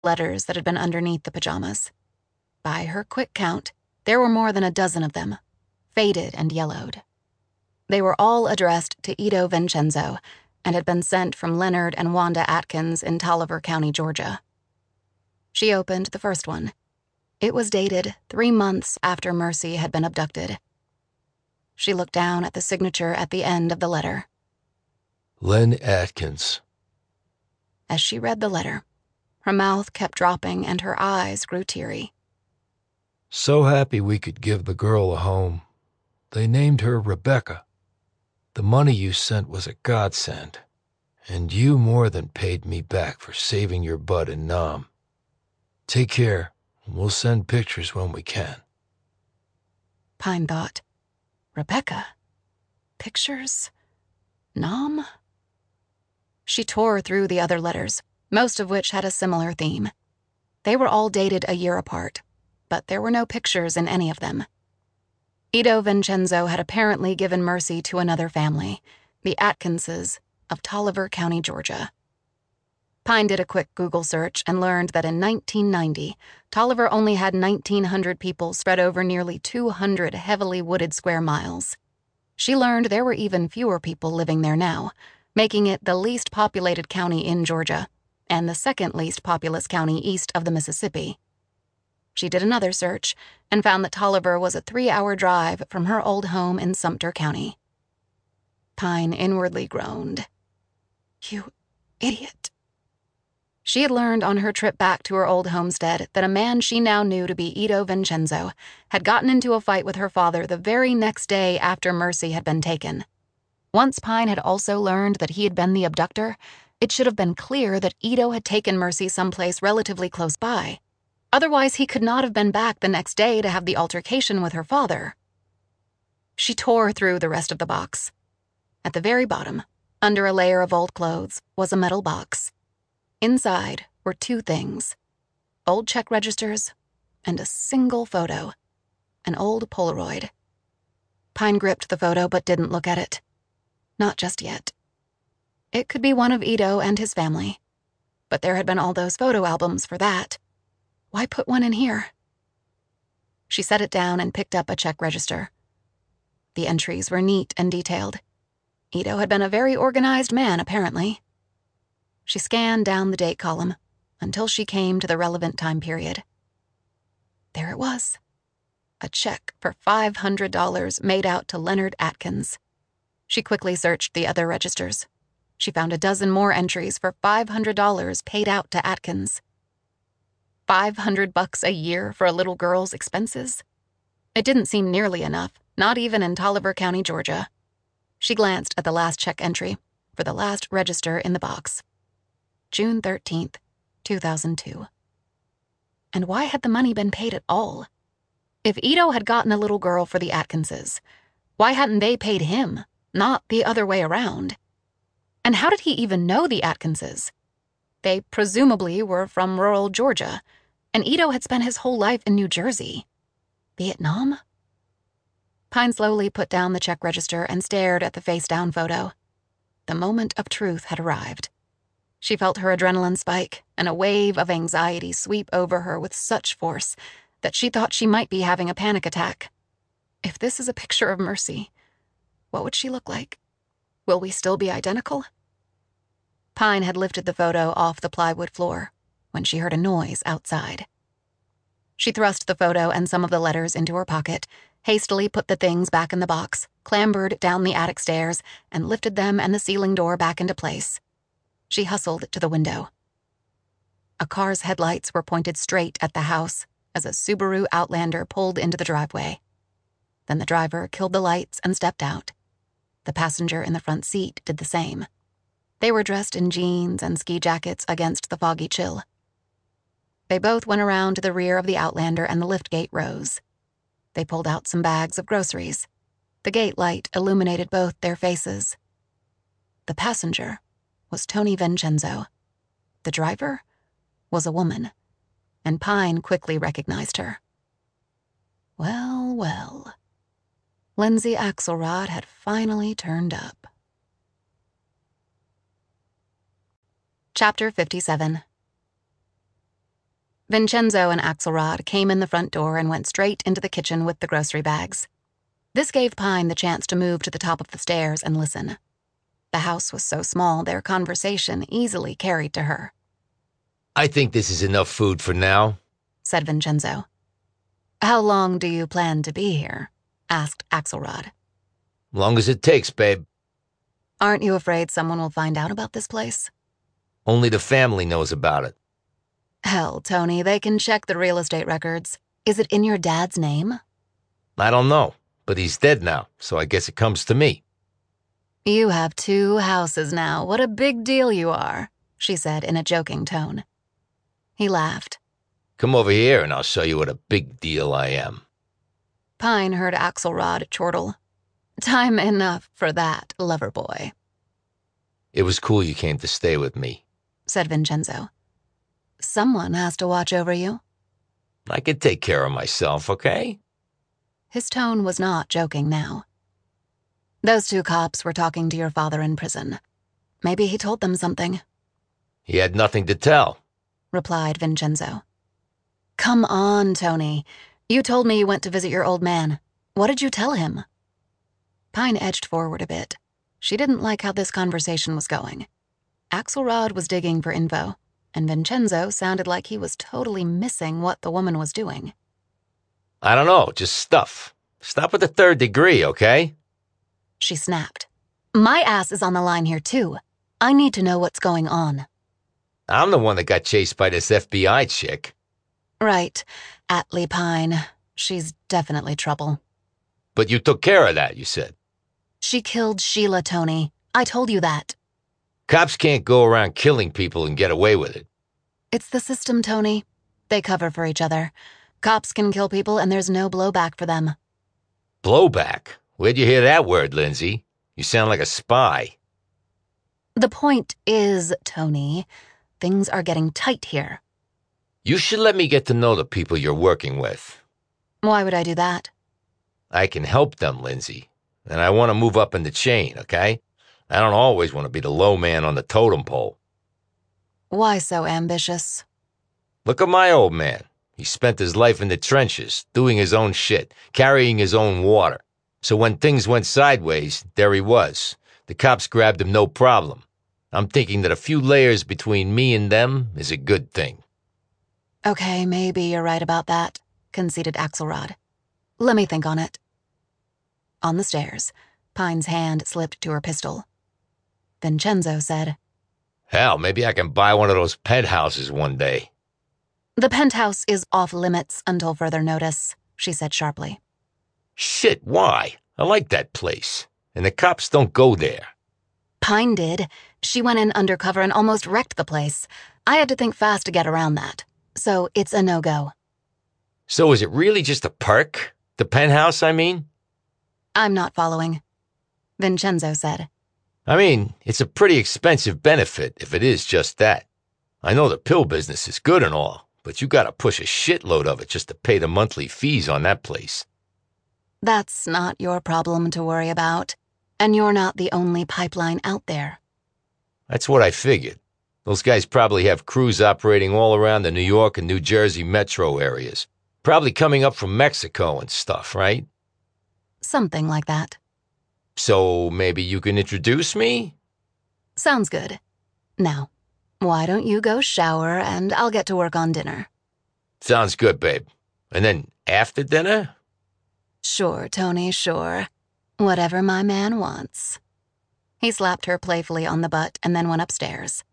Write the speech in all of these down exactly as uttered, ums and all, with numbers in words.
letters that had been underneath the pajamas. By her quick count, there were more than a dozen of them, faded and yellowed. They were all addressed to Ito Vincenzo and had been sent from Leonard and Wanda Atkins in Tolliver County, Georgia. She opened the first one. It was dated three months after Mercy had been abducted. She looked down at the signature at the end of the letter. Len Atkins. As she read the letter, her mouth kept dropping and her eyes grew teary. So happy we could give the girl a home. They named her Rebecca. The money you sent was a godsend, and you more than paid me back for saving your bud in Nam. Take care, and we'll send pictures when we can. Pine thought, Rebecca? Pictures? Nam? She tore through the other letters, most of which had a similar theme. They were all dated a year apart, but there were no pictures in any of them. Ito Vincenzo had apparently given Mercy to another family, the Atkinses of Tolliver County, Georgia. Pine did a quick Google search and learned that in nineteen ninety, Tolliver only had nineteen hundred people spread over nearly two hundred heavily wooded square miles. She learned there were even fewer people living there now, making it the least populated county in Georgia and the second least populous county east of the Mississippi. She did another search and found that Tolliver was a three-hour drive from her old home in Sumter County. Pine inwardly groaned. You idiot. She had learned on her trip back to her old homestead that a man she now knew to be Ito Vincenzo had gotten into a fight with her father the very next day after Mercy had been taken. Once Pine had also learned that he had been the abductor, it should have been clear that Ito had taken Mercy someplace relatively close by. Otherwise, he could not have been back the next day to have the altercation with her father. She tore through the rest of the box. At the very bottom, under a layer of old clothes, was a metal box. Inside were two things: old check registers and a single photo, an old Polaroid. Pine gripped the photo but didn't look at it. Not just yet. It could be one of Ito and his family, but there had been all those photo albums for that. Why put one in here? She set it down and picked up a check register. The entries were neat and detailed. Ito had been a very organized man, apparently. She scanned down the date column until she came to the relevant time period. There it was. A check for five hundred dollars made out to Leonard Atkins. She quickly searched the other registers. She found a dozen more entries for five hundred dollars paid out to Atkins. Five hundred bucks a year for a little girl's expenses? It didn't seem nearly enough, not even in Tolliver County, Georgia. She glanced at the last check entry for the last register in the box. June thirteenth, two thousand two. And why had the money been paid at all? If Ito had gotten a little girl for the Atkinses, why hadn't they paid him, not the other way around? And how did he even know the Atkinses? They presumably were from rural Georgia, and Ito had spent his whole life in New Jersey. Vietnam? Pine slowly put down the check register and stared at the face-down photo. The moment of truth had arrived. She felt her adrenaline spike and a wave of anxiety sweep over her with such force that she thought she might be having a panic attack. If this is a picture of Mercy, what would she look like? Will we still be identical? Pine had lifted the photo off the plywood floor when she heard a noise outside. She thrust the photo and some of the letters into her pocket, hastily put the things back in the box, clambered down the attic stairs, and lifted them and the ceiling door back into place. She hustled to the window. A car's headlights were pointed straight at the house as a Subaru Outlander pulled into the driveway. Then the driver killed the lights and stepped out. The passenger in the front seat did the same. They were dressed in jeans and ski jackets against the foggy chill. They both went around to the rear of the Outlander and the liftgate rose. They pulled out some bags of groceries. The gate light illuminated both their faces. The passenger was Tony Vincenzo. The driver was a woman, and Pine quickly recognized her. Well, well. Lindsay Axelrod had finally turned up. Chapter fifty-seven. Vincenzo and Axelrod came in the front door and went straight into the kitchen with the grocery bags. This gave Pine the chance to move to the top of the stairs and listen. The house was so small, their conversation easily carried to her. I think this is enough food for now, said Vincenzo. How long do you plan to be here? Asked Axelrod. Long as it takes, babe. Aren't you afraid someone will find out about this place? Only the family knows about it. Hell, Tony, they can check the real estate records. Is it in your dad's name? I don't know, but he's dead now, so I guess it comes to me. You have two houses now. What a big deal you are, she said in a joking tone. He laughed. Come over here and I'll show you what a big deal I am. Pine heard Axelrod chortle. Time enough for that, lover boy. It was cool you came to stay with me, said Vincenzo. Someone has to watch over you. I could take care of myself, okay? His tone was not joking now. Those two cops were talking to your father in prison. Maybe he told them something. He had nothing to tell, replied Vincenzo. Come on, Tony. You told me you went to visit your old man. What did you tell him? Pine edged forward a bit. She didn't like how this conversation was going. Axelrod was digging for info, and Vincenzo sounded like he was totally missing what the woman was doing. I don't know, just stuff. Stop with the third degree, okay? She snapped. My ass is on the line here, too. I need to know what's going on. I'm the one that got chased by this F B I chick. Right. Atlee Pine. She's definitely trouble. But you took care of that, you said. She killed Sheila, Tony. I told you that. Cops can't go around killing people and get away with it. It's the system, Tony. They cover for each other. Cops can kill people and there's no blowback for them. Blowback? Where'd you hear that word, Lindsay? You sound like a spy. The point is, Tony, things are getting tight here. You should let me get to know the people you're working with. Why would I do that? I can help them, Lindsay. And I want to move up in the chain, okay? I don't always want to be the low man on the totem pole. Why so ambitious? Look at my old man. He spent his life in the trenches, doing his own shit, carrying his own water. So when things went sideways, there he was. The cops grabbed him no problem. I'm thinking that a few layers between me and them is a good thing. Okay, maybe you're right about that, conceded Axelrod. Let me think on it. On the stairs, Pine's hand slipped to her pistol. Vincenzo said, Hell, maybe I can buy one of those penthouses one day. The penthouse is off limits until further notice, she said sharply. Shit, why? I like that place. And the cops don't go there. Pine did. She went in undercover and almost wrecked the place. I had to think fast to get around that. So it's a no-go. So is it really just a perk? The penthouse, I mean? I'm not following, Vincenzo said. I mean, it's a pretty expensive benefit if it is just that. I know the pill business is good and all, but you gotta push a shitload of it just to pay the monthly fees on that place. That's not your problem to worry about, and you're not the only pipeline out there. That's what I figured. Those guys probably have crews operating all around the New York and New Jersey metro areas. Probably coming up from Mexico and stuff, right? Something like that. So maybe you can introduce me? Sounds good. Now, why don't you go shower and I'll get to work on dinner? Sounds good, babe. And then after dinner? Sure, Tony, sure. Whatever my man wants. He slapped her playfully on the butt and then went upstairs.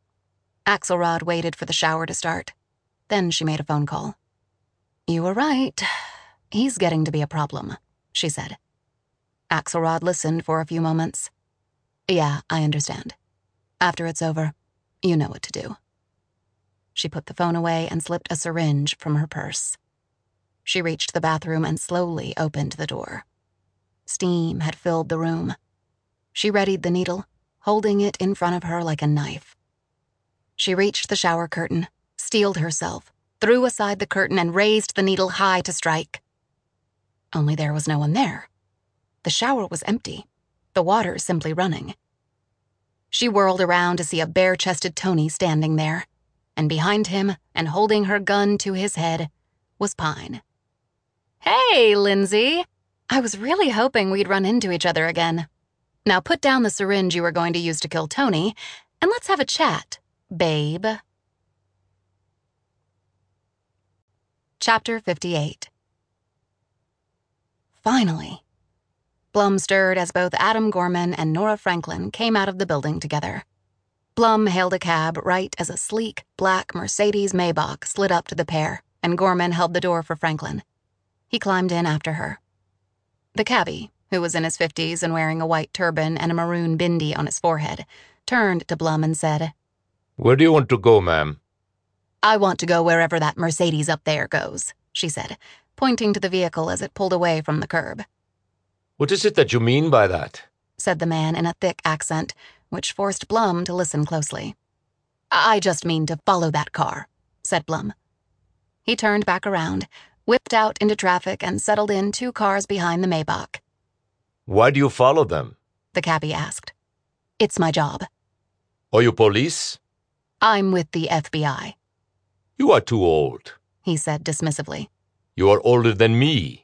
Axelrod waited for the shower to start. Then she made a phone call. You were right. He's getting to be a problem, she said. Axelrod listened for a few moments. Yeah, I understand. After it's over, you know what to do. She put the phone away and slipped a syringe from her purse. She reached the bathroom and slowly opened the door. Steam had filled the room. She readied the needle, holding it in front of her like a knife. She reached the shower curtain, steeled herself, threw aside the curtain and raised the needle high to strike. Only there was no one there. The shower was empty, the water simply running. She whirled around to see a bare-chested Tony standing there, and behind him, and holding her gun to his head, was Pine. "Hey, Lindsay! I was really hoping we'd run into each other again. Now put down the syringe you were going to use to kill Tony, and let's have a chat, babe." Chapter fifty-eight. Finally. Blum stirred as both Adam Gorman and Nora Franklin came out of the building together. Blum hailed a cab right as a sleek, black Mercedes Maybach slid up to the pair, and Gorman held the door for Franklin. He climbed in after her. The cabbie, who was in his fifties and wearing a white turban and a maroon bindi on his forehead, turned to Blum and said, "Where do you want to go, ma'am?" "I want to go wherever that Mercedes up there goes," she said, pointing to the vehicle as it pulled away from the curb. "What is it that you mean by that?" said the man in a thick accent, which forced Blum to listen closely. "I just mean to follow that car," said Blum. He turned back around, whipped out into traffic, and settled in two cars behind the Maybach. "Why do you follow them?" the cabbie asked. "It's my job. Are you police? I'm with the F B I," You are too old. he said dismissively. You are older than me.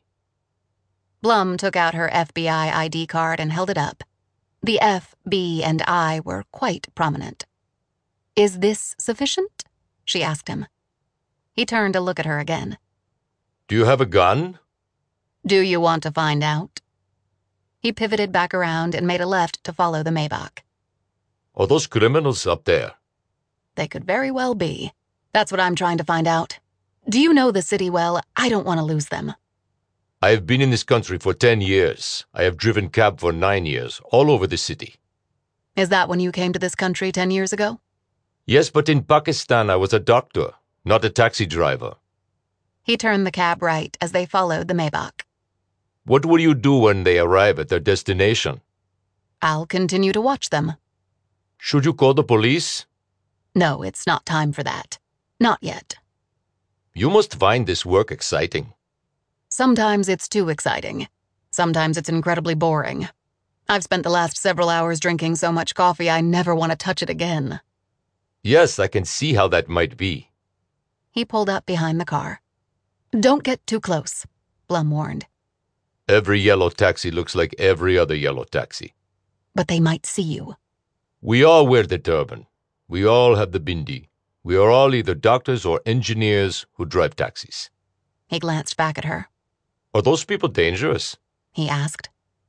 Blum took out her F B I I D card and held it up. The F, B, and I were quite prominent. "Is this sufficient?" she asked him. He turned to look at her again. Do you have a gun? "Do you want to find out?" He pivoted back around and made a left to follow the Maybach. Are those criminals up there? They could very well be. That's what I'm trying to find out. Do you know the city well? I don't want to lose them. I have been in this country for ten years. I have driven cab for nine years, all over the city. Is that when you came to this country ten years ago? Yes, but in Pakistan I was a doctor, not a taxi driver. He turned the cab right as they followed the Maybach. What will you do when they arrive at their destination? I'll continue to watch them. Should you call the police? No, it's not time for that. Not yet. You must find this work exciting. Sometimes it's too exciting. Sometimes it's incredibly boring. I've spent the last several hours drinking so much coffee I never want to touch it again. Yes, I can see how that might be. He pulled up behind the car. Don't get too close, Blum warned. Every yellow taxi looks like every other yellow taxi. But they might see you. We all wear the turban. We all have the bindi. We are all either doctors or engineers who drive taxis. He glanced back at her. Are those people dangerous? He asked.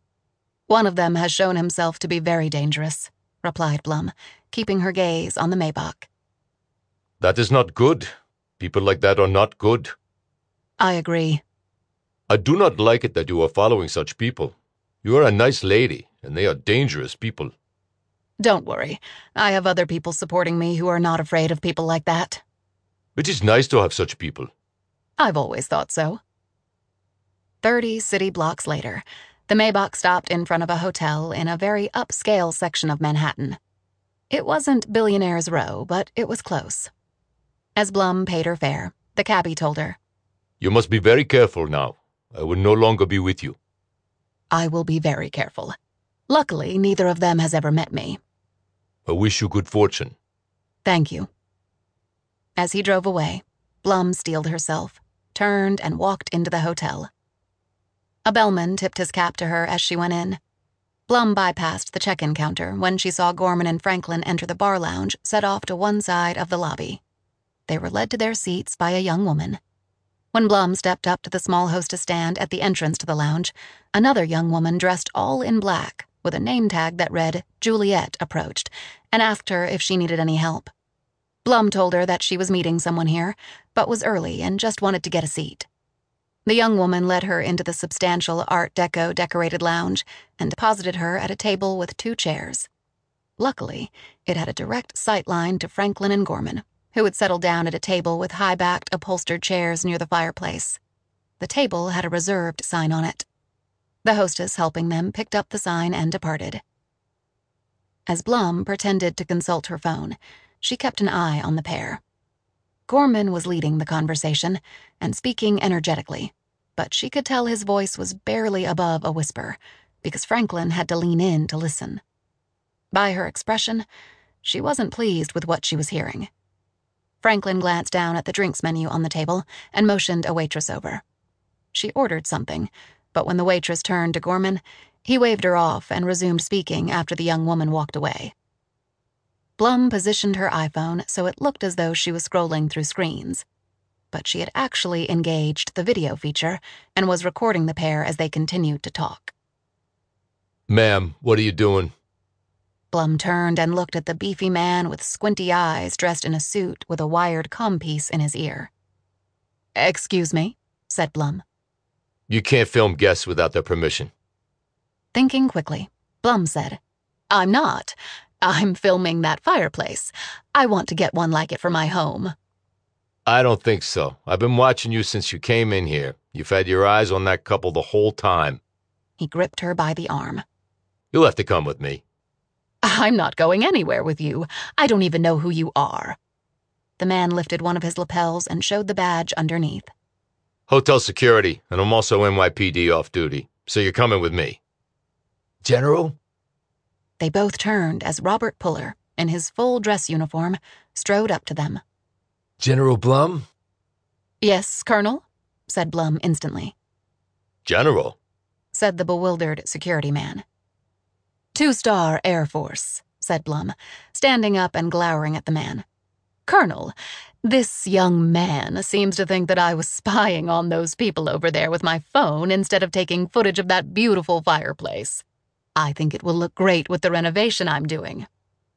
One of them has shown himself to be very dangerous, replied Blum, keeping her gaze on the Maybach. That is not good. People like that are not good. I agree. I do not like it that you are following such people. You are a nice lady, and they are dangerous people. Don't worry. I have other people supporting me who are not afraid of people like that. It is nice to have such people. I've always thought so. Thirty city blocks later, the Maybach stopped in front of a hotel in a very upscale section of Manhattan. It wasn't Billionaire's Row, but it was close. As Blum paid her fare, the cabbie told her, You must be very careful now. I will no longer be with you. I will be very careful. Luckily, neither of them has ever met me. I wish you good fortune. Thank you. As he drove away, Blum steeled herself, turned, and walked into the hotel. A bellman tipped his cap to her as she went in. Blum bypassed the check-in counter when she saw Gorman and Franklin enter the bar lounge set off to one side of the lobby. They were led to their seats by a young woman. When Blum stepped up to the small hostess stand at the entrance to the lounge, another young woman dressed all in black with a name tag that read Juliet approached and asked her if she needed any help. Blum told her that she was meeting someone here, but was early and just wanted to get a seat. The young woman led her into the substantial Art Deco decorated lounge and deposited her at a table with two chairs. Luckily, it had a direct sight line to Franklin and Gorman, who had settled down at a table with high-backed upholstered chairs near the fireplace. The table had a reserved sign on it. The hostess helping them picked up the sign and departed. As Blum pretended to consult her phone, she kept an eye on the pair. Gorman was leading the conversation and speaking energetically, but she could tell his voice was barely above a whisper because Franklin had to lean in to listen. By her expression, she wasn't pleased with what she was hearing. Franklin glanced down at the drinks menu on the table and motioned a waitress over. She ordered something, but when the waitress turned to Gorman, he waved her off and resumed speaking after the young woman walked away. Blum positioned her iPhone so it looked as though she was scrolling through screens, but she had actually engaged the video feature and was recording the pair as they continued to talk. Ma'am, what are you doing? Blum turned and looked at the beefy man with squinty eyes dressed in a suit with a wired comm piece in his ear. "Excuse me," said Blum. You can't film guests without their permission. Thinking quickly, Blum said, "I'm not. I'm filming that fireplace. I want to get one like it for my home." I don't think so. I've been watching you since you came in here. You've had your eyes on that couple the whole time. He gripped her by the arm. You'll have to come with me. "I'm not going anywhere with you. I don't even know who you are." The man lifted one of his lapels and showed the badge underneath. Hotel security, and I'm also N Y P D off duty, so you're coming with me. General? They both turned as Robert Puller, in his full dress uniform, strode up to them. General Blum? "Yes, Colonel," said Blum instantly. General? Said the bewildered security man. "Two-star Air Force," said Blum, standing up and glowering at the man. "Colonel, this young man seems to think that I was spying on those people over there with my phone instead of taking footage of that beautiful fireplace. I think it will look great with the renovation I'm doing."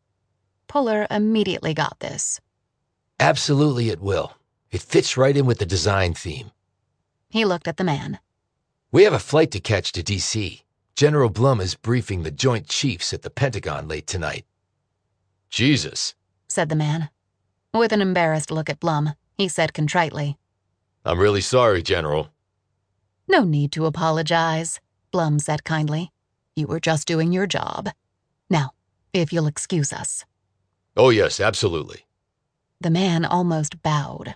Puller immediately got this. Absolutely it will. It fits right in with the design theme. He looked at the man. We have a flight to catch to D C General Blum is briefing the Joint Chiefs at the Pentagon late tonight. Jesus, said the man. With an embarrassed look at Blum, he said contritely, I'm really sorry, General. No need to apologize, Blum said kindly. You were just doing your job. Now, if you'll excuse us. Oh yes, absolutely. The man almost bowed.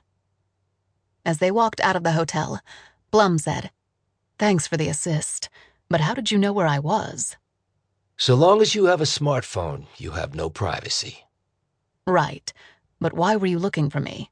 As they walked out of the hotel, Blum said, Thanks for the assist, but how did you know where I was? So long as you have a smartphone, you have no privacy. Right, but why were you looking for me?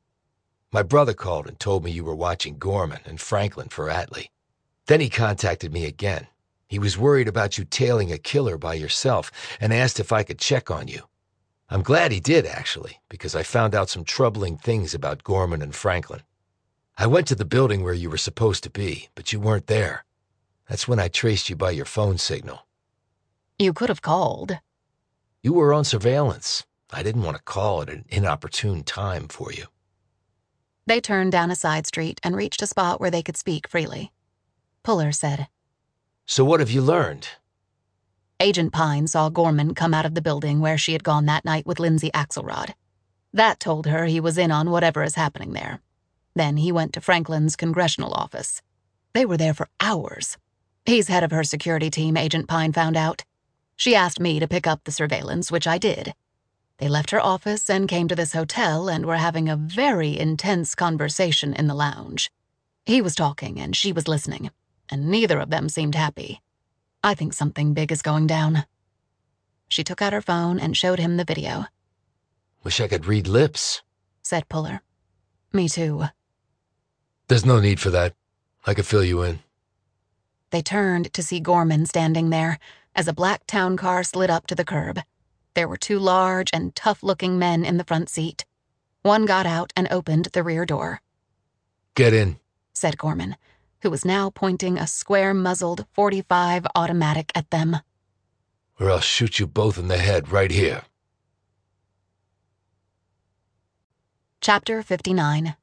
My brother called and told me you were watching Gorman and Franklin for Atlee. Then he contacted me again. He was worried about you tailing a killer by yourself and asked if I could check on you. I'm glad he did, actually, because I found out some troubling things about Gorman and Franklin. I went to the building where you were supposed to be, but you weren't there. That's when I traced you by your phone signal. You could have called. You were on surveillance. I didn't want to call at an inopportune time for you. They turned down a side street and reached a spot where they could speak freely. Puller said, So what have you learned? Agent Pine saw Gorman come out of the building where she had gone that night with Lindsay Axelrod. That told her he was in on whatever is happening there. Then he went to Franklin's congressional office. They were there for hours. He's head of her security team, Agent Pine found out. She asked me to pick up the surveillance, which I did. They left her office and came to this hotel and were having a very intense conversation in the lounge. He was talking and she was listening, and neither of them seemed happy. I think something big is going down. She took out her phone and showed him the video. Wish I could read lips, said Puller. Me too. There's no need for that. I could fill you in. They turned to see Gorman standing there as a black town car slid up to the curb. There were two large and tough-looking men in the front seat. One got out and opened the rear door. Get in, said Gorman, who was now pointing a square-muzzled forty-five automatic at them. Or I'll shoot you both in the head right here. Chapter fifty-nine.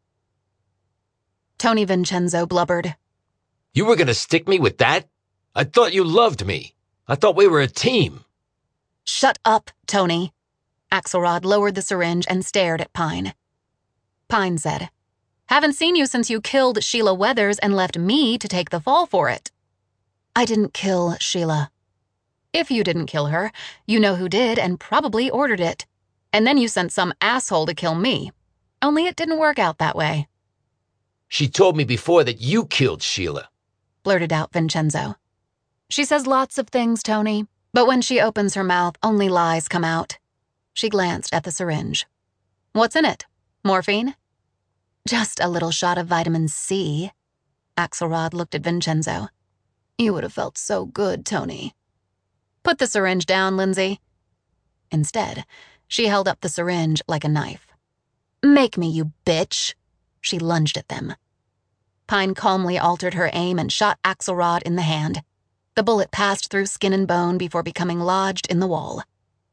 Tony Vincenzo blubbered. You were gonna stick me with that? I thought you loved me. I thought we were a team. Shut up, Tony. Axelrod lowered the syringe and stared at Pine. Pine said, Haven't seen you since you killed Sheila Weathers and left me to take the fall for it. I didn't kill Sheila. If you didn't kill her, you know who did and probably ordered it. And then you sent some asshole to kill me. Only it didn't work out that way. She told me before that you killed Sheila, blurted out Vincenzo. She says lots of things, Tony, but when she opens her mouth, only lies come out. She glanced at the syringe. What's in it? Morphine? Just a little shot of vitamin C. Axelrod looked at Vincenzo. You would have felt so good, Tony. Put the syringe down, Lindsay. Instead, she held up the syringe like a knife. Make me, you bitch. She lunged at them. Pine calmly altered her aim and shot Axelrod in the hand. The bullet passed through skin and bone before becoming lodged in the wall.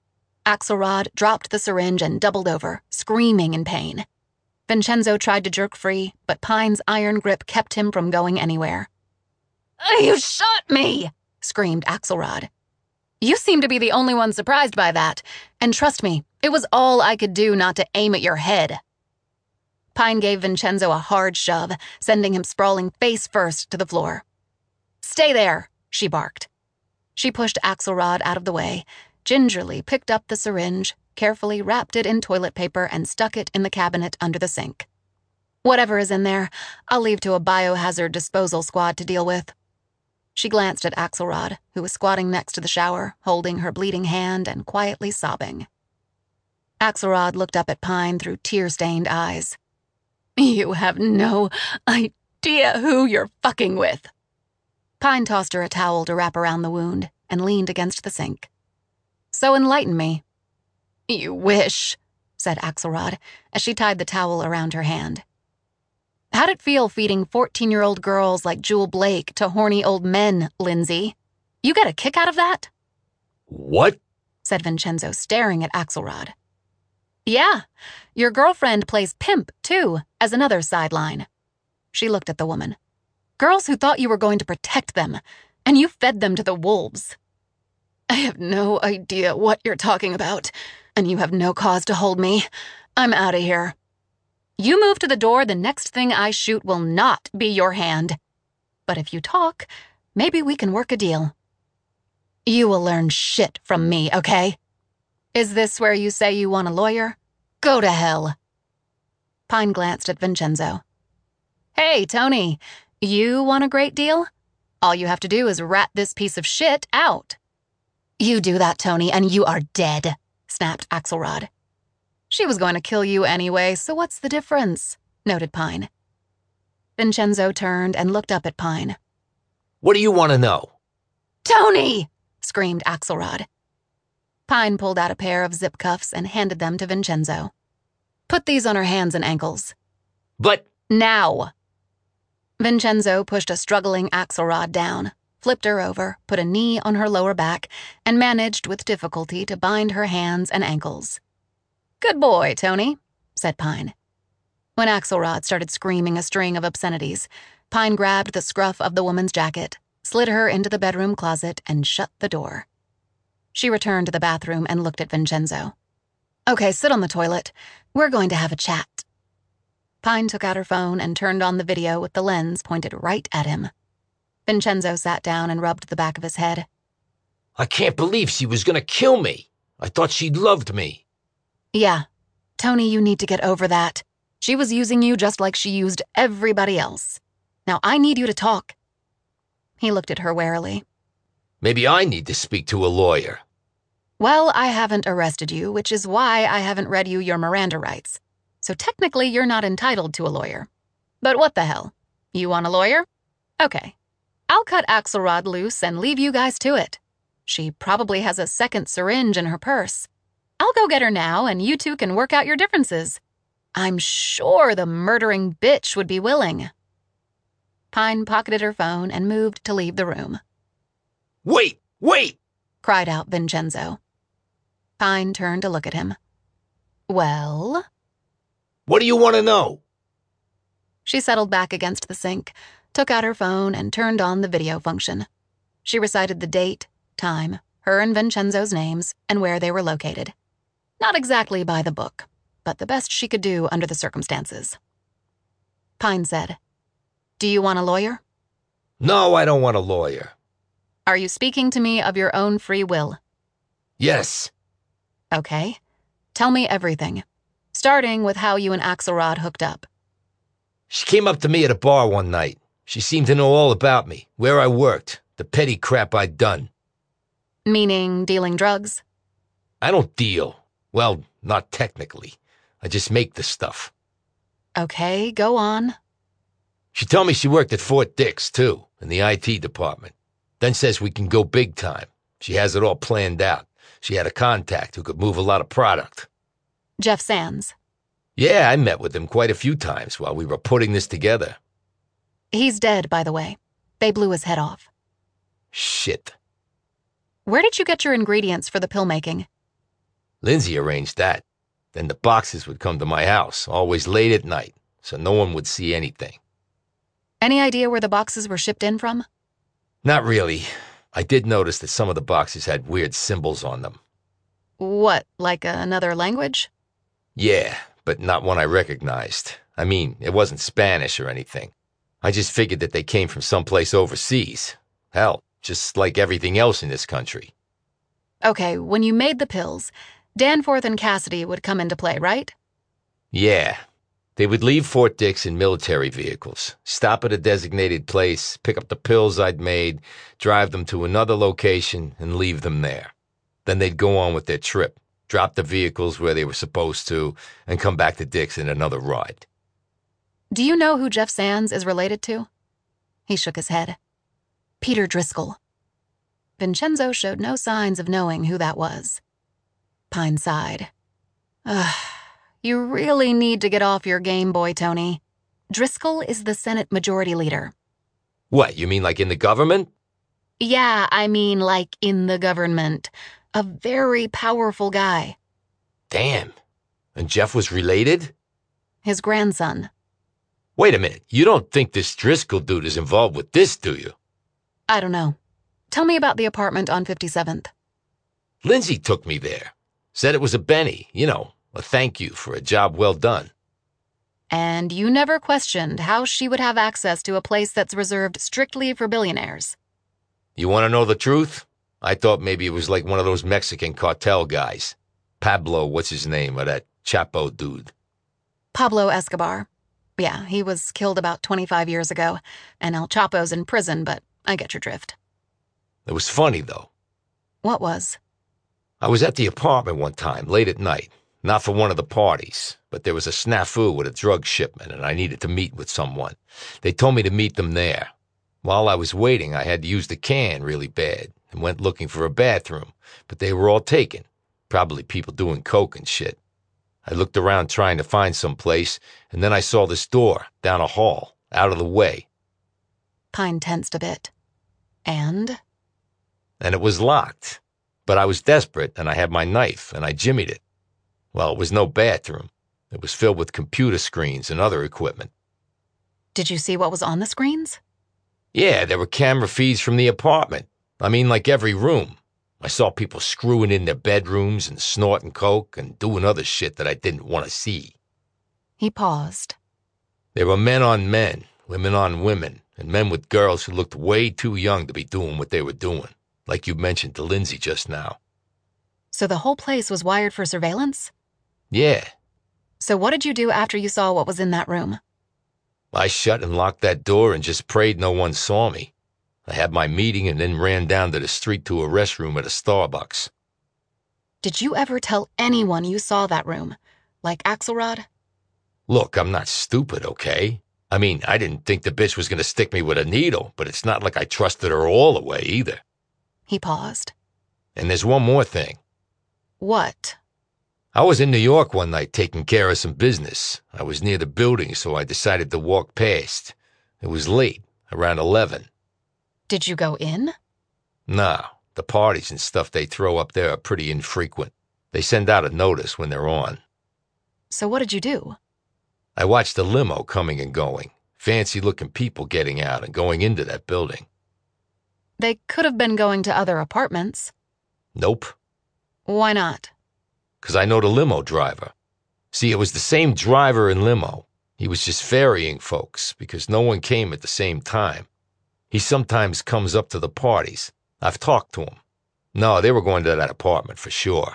Axelrod dropped the syringe and doubled over, screaming in pain. Vincenzo tried to jerk free, but Pine's iron grip kept him from going anywhere. You shot me! Screamed Axelrod. You seem to be the only one surprised by that, and trust me, it was all I could do not to aim at your head. Pine gave Vincenzo a hard shove, sending him sprawling face first to the floor. Stay there, she barked. She pushed Axelrod out of the way, gingerly picked up the syringe, carefully wrapped it in toilet paper, and stuck it in the cabinet under the sink. Whatever is in there, I'll leave to a biohazard disposal squad to deal with. She glanced at Axelrod, who was squatting next to the shower, holding her bleeding hand and quietly sobbing. Axelrod looked up at Pine through tear-stained eyes. You have no idea who you're fucking with. Pine tossed her a towel to wrap around the wound and leaned against the sink. So enlighten me. You wish, said Axelrod as she tied the towel around her hand. How'd it feel feeding fourteen-year-old girls like Jewel Blake to horny old men, Lindsay? You get a kick out of that? What? Said Vincenzo, staring at Axelrod. Yeah, your girlfriend plays pimp, too, as another sideline. She looked at the woman. Girls who thought you were going to protect them, and you fed them to the wolves. I have no idea what you're talking about, and you have no cause to hold me. I'm out of here. You move to the door, the next thing I shoot will not be your hand. But if you talk, maybe we can work a deal. You will learn shit from me, okay? Is this where you say you want a lawyer? Go to hell. Pine glanced at Vincenzo. Hey, Tony, you want a great deal? All you have to do is rat this piece of shit out. You do that, Tony, and you are dead, snapped Axelrod. She was going to kill you anyway, so what's the difference? Noted Pine. Vincenzo turned and looked up at Pine. What do you want to know? Tony! Screamed Axelrod. Pine pulled out a pair of zip cuffs and handed them to Vincenzo. Put these on her hands and ankles. But... Now! Vincenzo pushed a struggling Axelrod down, flipped her over, put a knee on her lower back, and managed with difficulty to bind her hands and ankles. Good boy, Tony, said Pine. When Axelrod started screaming a string of obscenities, Pine grabbed the scruff of the woman's jacket, slid her into the bedroom closet, and shut the door. She returned to the bathroom and looked at Vincenzo. Okay, sit on the toilet. We're going to have a chat. Pine took out her phone and turned on the video with the lens pointed right at him. Vincenzo sat down and rubbed the back of his head. I can't believe she was going to kill me. I thought she loved me. Yeah. Tony, you need to get over that. She was using you just like she used everybody else. Now I need you to talk. He looked at her warily. Maybe I need to speak to a lawyer. Well, I haven't arrested you, which is why I haven't read you your Miranda rights. So technically you're not entitled to a lawyer. But what the hell? You want a lawyer? Okay. I'll cut Axelrod loose and leave you guys to it. She probably has a second syringe in her purse. I'll go get her now, and you two can work out your differences. I'm sure the murdering bitch would be willing. Pine pocketed her phone and moved to leave the room. Wait! Wait! Cried out Vincenzo. Pine turned to look at him. Well? What do you want to know? She settled back against the sink, took out her phone, and turned on the video function. She recited the date, time, her and Vincenzo's names, and where they were located. Not exactly by the book, but the best she could do under the circumstances. Pine said, Do you want a lawyer? No, I don't want a lawyer. Are you speaking to me of your own free will? Yes. Okay. Tell me everything, starting with how you and Axelrod hooked up. She came up to me at a bar one night. She seemed to know all about me, where I worked, the petty crap I'd done. Meaning dealing drugs? I don't deal. Well, not technically. I just make the stuff. Okay, go on. She told me she worked at Fort Dix, too, in the I T department. Then says we can go big time. She has it all planned out. She had a contact who could move a lot of product. Jeff Sands. Yeah, I met with him quite a few times while we were putting this together. He's dead, by the way. They blew his head off. Shit. Where did you get your ingredients for the pill making? Lindsay arranged that. Then the boxes would come to my house, always late at night, so no one would see anything. Any idea where the boxes were shipped in from? Not really. I did notice that some of the boxes had weird symbols on them. What, like another language? Yeah, but not one I recognized. I mean, it wasn't Spanish or anything. I just figured that they came from someplace overseas. Hell, just like everything else in this country. Okay, when you made the pills, Danforth and Cassidy would come into play, right? Yeah. They would leave Fort Dix in military vehicles, stop at a designated place, pick up the pills I'd made, drive them to another location, and leave them there. Then they'd go on with their trip, drop the vehicles where they were supposed to, and come back to Dix in another ride. Do you know who Jeff Sands is related to? He shook his head. Peter Driscoll. Vincenzo showed no signs of knowing who that was. Pine sighed. Ugh. You really need to get off your Game Boy, Tony. Driscoll is the Senate Majority Leader. What, you mean like in the government? Yeah, I mean like in the government. A very powerful guy. Damn. And Jeff was related? His grandson. Wait a minute, you don't think this Driscoll dude is involved with this, do you? I don't know. Tell me about the apartment on fifty-seventh. Lindsay took me there. Said it was a Benny, you know, a thank you for a job well done. And you never questioned how she would have access to a place that's reserved strictly for billionaires. You want to know the truth? I thought maybe it was like one of those Mexican cartel guys. Pablo, what's his name, or that Chapo dude? Pablo Escobar. Yeah, he was killed about twenty-five years ago, and El Chapo's in prison, but I get your drift. It was funny, though. What was? I was at the apartment one time, late at night. Not for one of the parties, but there was a snafu with a drug shipment, and I needed to meet with someone. They told me to meet them there. While I was waiting, I had to use the can really bad and went looking for a bathroom, but they were all taken. Probably people doing coke and shit. I looked around trying to find some place, and then I saw this door, down a hall, out of the way. Pine tensed a bit. And? And it was locked. But I was desperate, and I had my knife, and I jimmied it. Well, it was no bathroom. It was filled with computer screens and other equipment. Did you see what was on the screens? Yeah, there were camera feeds from the apartment. I mean, like every room. I saw people screwing in their bedrooms and snorting coke and doing other shit that I didn't want to see. He paused. There were men on men, women on women, and men with girls who looked way too young to be doing what they were doing, like you mentioned to Lindsay just now. So the whole place was wired for surveillance? Yeah. So what did you do after you saw what was in that room? I shut and locked that door and just prayed no one saw me. I had my meeting and then ran down to the street to a restroom at a Starbucks. Did you ever tell anyone you saw that room? Like Axelrod? Look, I'm not stupid, okay? I mean, I didn't think the bitch was going to stick me with a needle, but it's not like I trusted her all the way either. He paused. And there's one more thing. What? I was in New York one night taking care of some business. I was near the building, so I decided to walk past. It was late, around eleven. Did you go in? No, the parties and stuff they throw up there are pretty infrequent. They send out a notice when they're on. So what did you do? I watched the limo coming and going. Fancy-looking people getting out and going into that building. They could have been going to other apartments. Nope. Why not? Because I know the limo driver. See, it was the same driver in limo. He was just ferrying folks because no one came at the same time. He sometimes comes up to the parties. I've talked to him. No, they were going to that apartment for sure.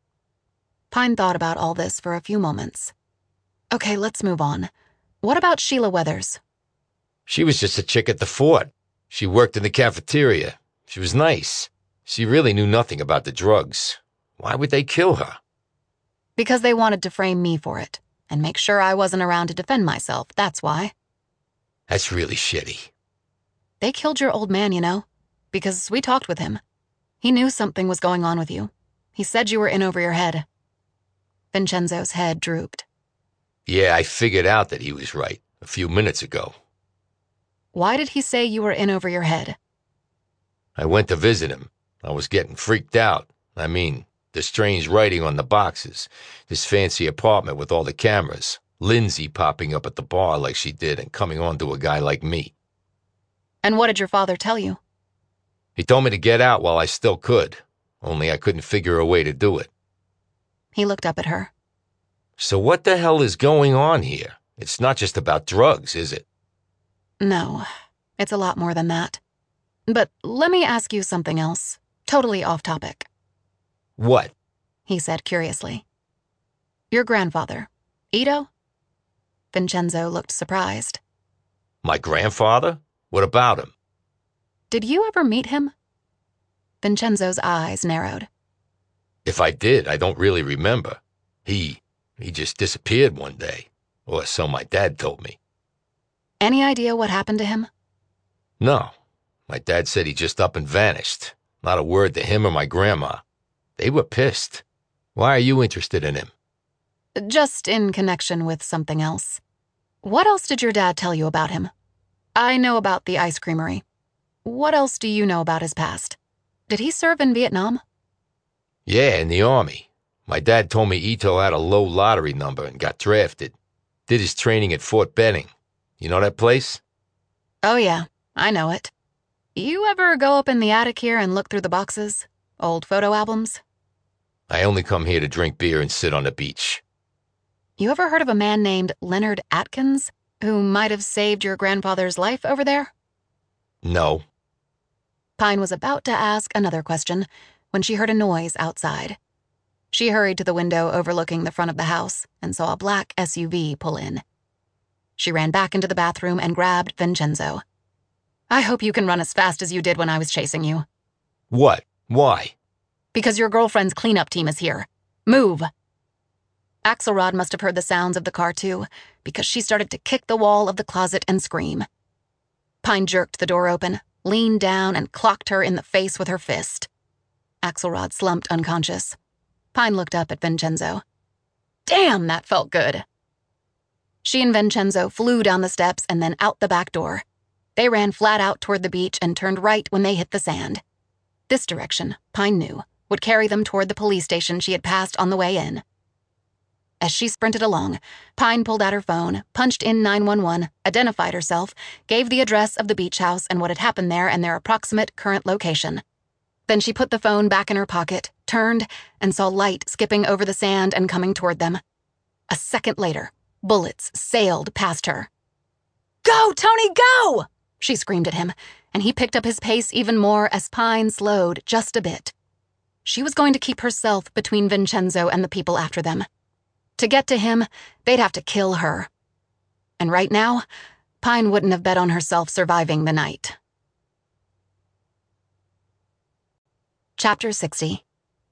Pine thought about all this for a few moments. Okay, let's move on. What about Sheila Weathers? She was just a chick at the fort. She worked in the cafeteria. She was nice. She really knew nothing about the drugs. Why would they kill her? Because they wanted to frame me for it. and make sure I wasn't around to defend myself, that's why. That's really shitty. They killed your old man, you know, because we talked with him. He knew something was going on with you. He said you were in over your head. Vincenzo's head drooped. Yeah, I figured out that he was right a few minutes ago. Why did he say you were in over your head? I went to visit him. I was getting freaked out. I mean, the strange writing on the boxes, this fancy apartment with all the cameras, Lindsay popping up at the bar like she did and coming on to a guy like me. And what did your father tell you? He told me to get out while I still could, only I couldn't figure a way to do it. He looked up at her. So what the hell is going on here? It's not just about drugs, is it? No, it's a lot more than that. But let me ask you something else, totally off topic. What? He said curiously. Your grandfather, Ito? Vincenzo looked surprised. My grandfather? What about him? Did you ever meet him? Vincenzo's eyes narrowed. If I did, I don't really remember. He, he just disappeared one day, or so my dad told me. Any idea what happened to him? No. My dad said he just up and vanished. Not a word to him or my grandma. They were pissed. Why are you interested in him? Just in connection with something else. What else did your dad tell you about him? I know about the ice creamery. What else do you know about his past? Did he serve in Vietnam? Yeah, in the army. My dad told me Ito had a low lottery number and got drafted. Did his training at Fort Benning. You know that place? Oh yeah, I know it. You ever go up in the attic here and look through the boxes? Old photo albums? I only come here to drink beer and sit on the beach. You ever heard of a man named Leonard Atkins, who might have saved your grandfather's life over there? No. Pine was about to ask another question when she heard a noise outside. She hurried to the window overlooking the front of the house and saw a black S U V pull in. She ran back into the bathroom and grabbed Vincenzo. I hope you can run as fast as you did when I was chasing you. What? Why? Because your girlfriend's cleanup team is here. Move! Axelrod must have heard the sounds of the car too, because she started to kick the wall of the closet and scream. Pine jerked the door open, leaned down, and clocked her in the face with her fist. Axelrod slumped unconscious. Pine looked up at Vincenzo. Damn, that felt good! She and Vincenzo flew down the steps and then out the back door. They ran flat out toward the beach and turned right when they hit the sand. This direction, Pine knew, would carry them toward the police station she had passed on the way in. As she sprinted along, Pine pulled out her phone, punched in nine one one, identified herself, gave the address of the beach house and what had happened there and their approximate current location. Then she put the phone back in her pocket, turned, and saw light skipping over the sand and coming toward them. A second later, bullets sailed past her. Go, Tony, go! She screamed at him, and he picked up his pace even more as Pine slowed just a bit. She was going to keep herself between Vincenzo and the people after them. To get to him, they'd have to kill her. And right now, Pine wouldn't have bet on herself surviving the night. Chapter sixty.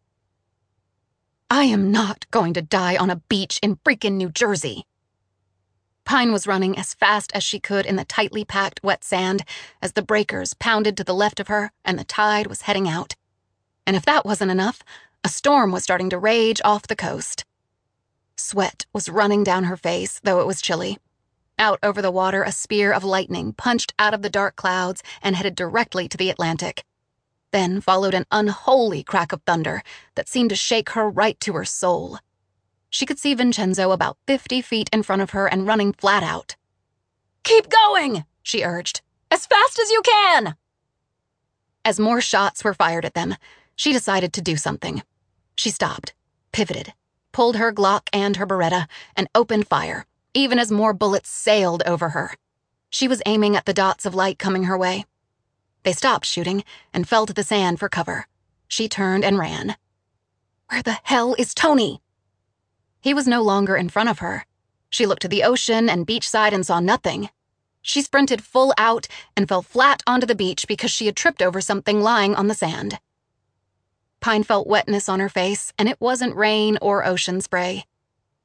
I am not going to die on a beach in freaking New Jersey. Pine was running as fast as she could in the tightly packed wet sand as the breakers pounded to the left of her and the tide was heading out. And if that wasn't enough, a storm was starting to rage off the coast. Sweat was running down her face, though it was chilly. Out over the water, a spear of lightning punched out of the dark clouds and headed directly to the Atlantic. Then followed an unholy crack of thunder that seemed to shake her right to her soul. She could see Vincenzo about fifty feet in front of her and running flat out. Keep going, she urged. As fast as you can! As more shots were fired at them, she decided to do something. She stopped, pivoted, pulled her Glock and her Beretta, and opened fire, even as more bullets sailed over her. She was aiming at the dots of light coming her way. They stopped shooting and fell to the sand for cover. She turned and ran. Where the hell is Tony? He was no longer in front of her. She looked to the ocean and beachside and saw nothing. She sprinted full out and fell flat onto the beach because she had tripped over something lying on the sand. Pine felt wetness on her face, and it wasn't rain or ocean spray.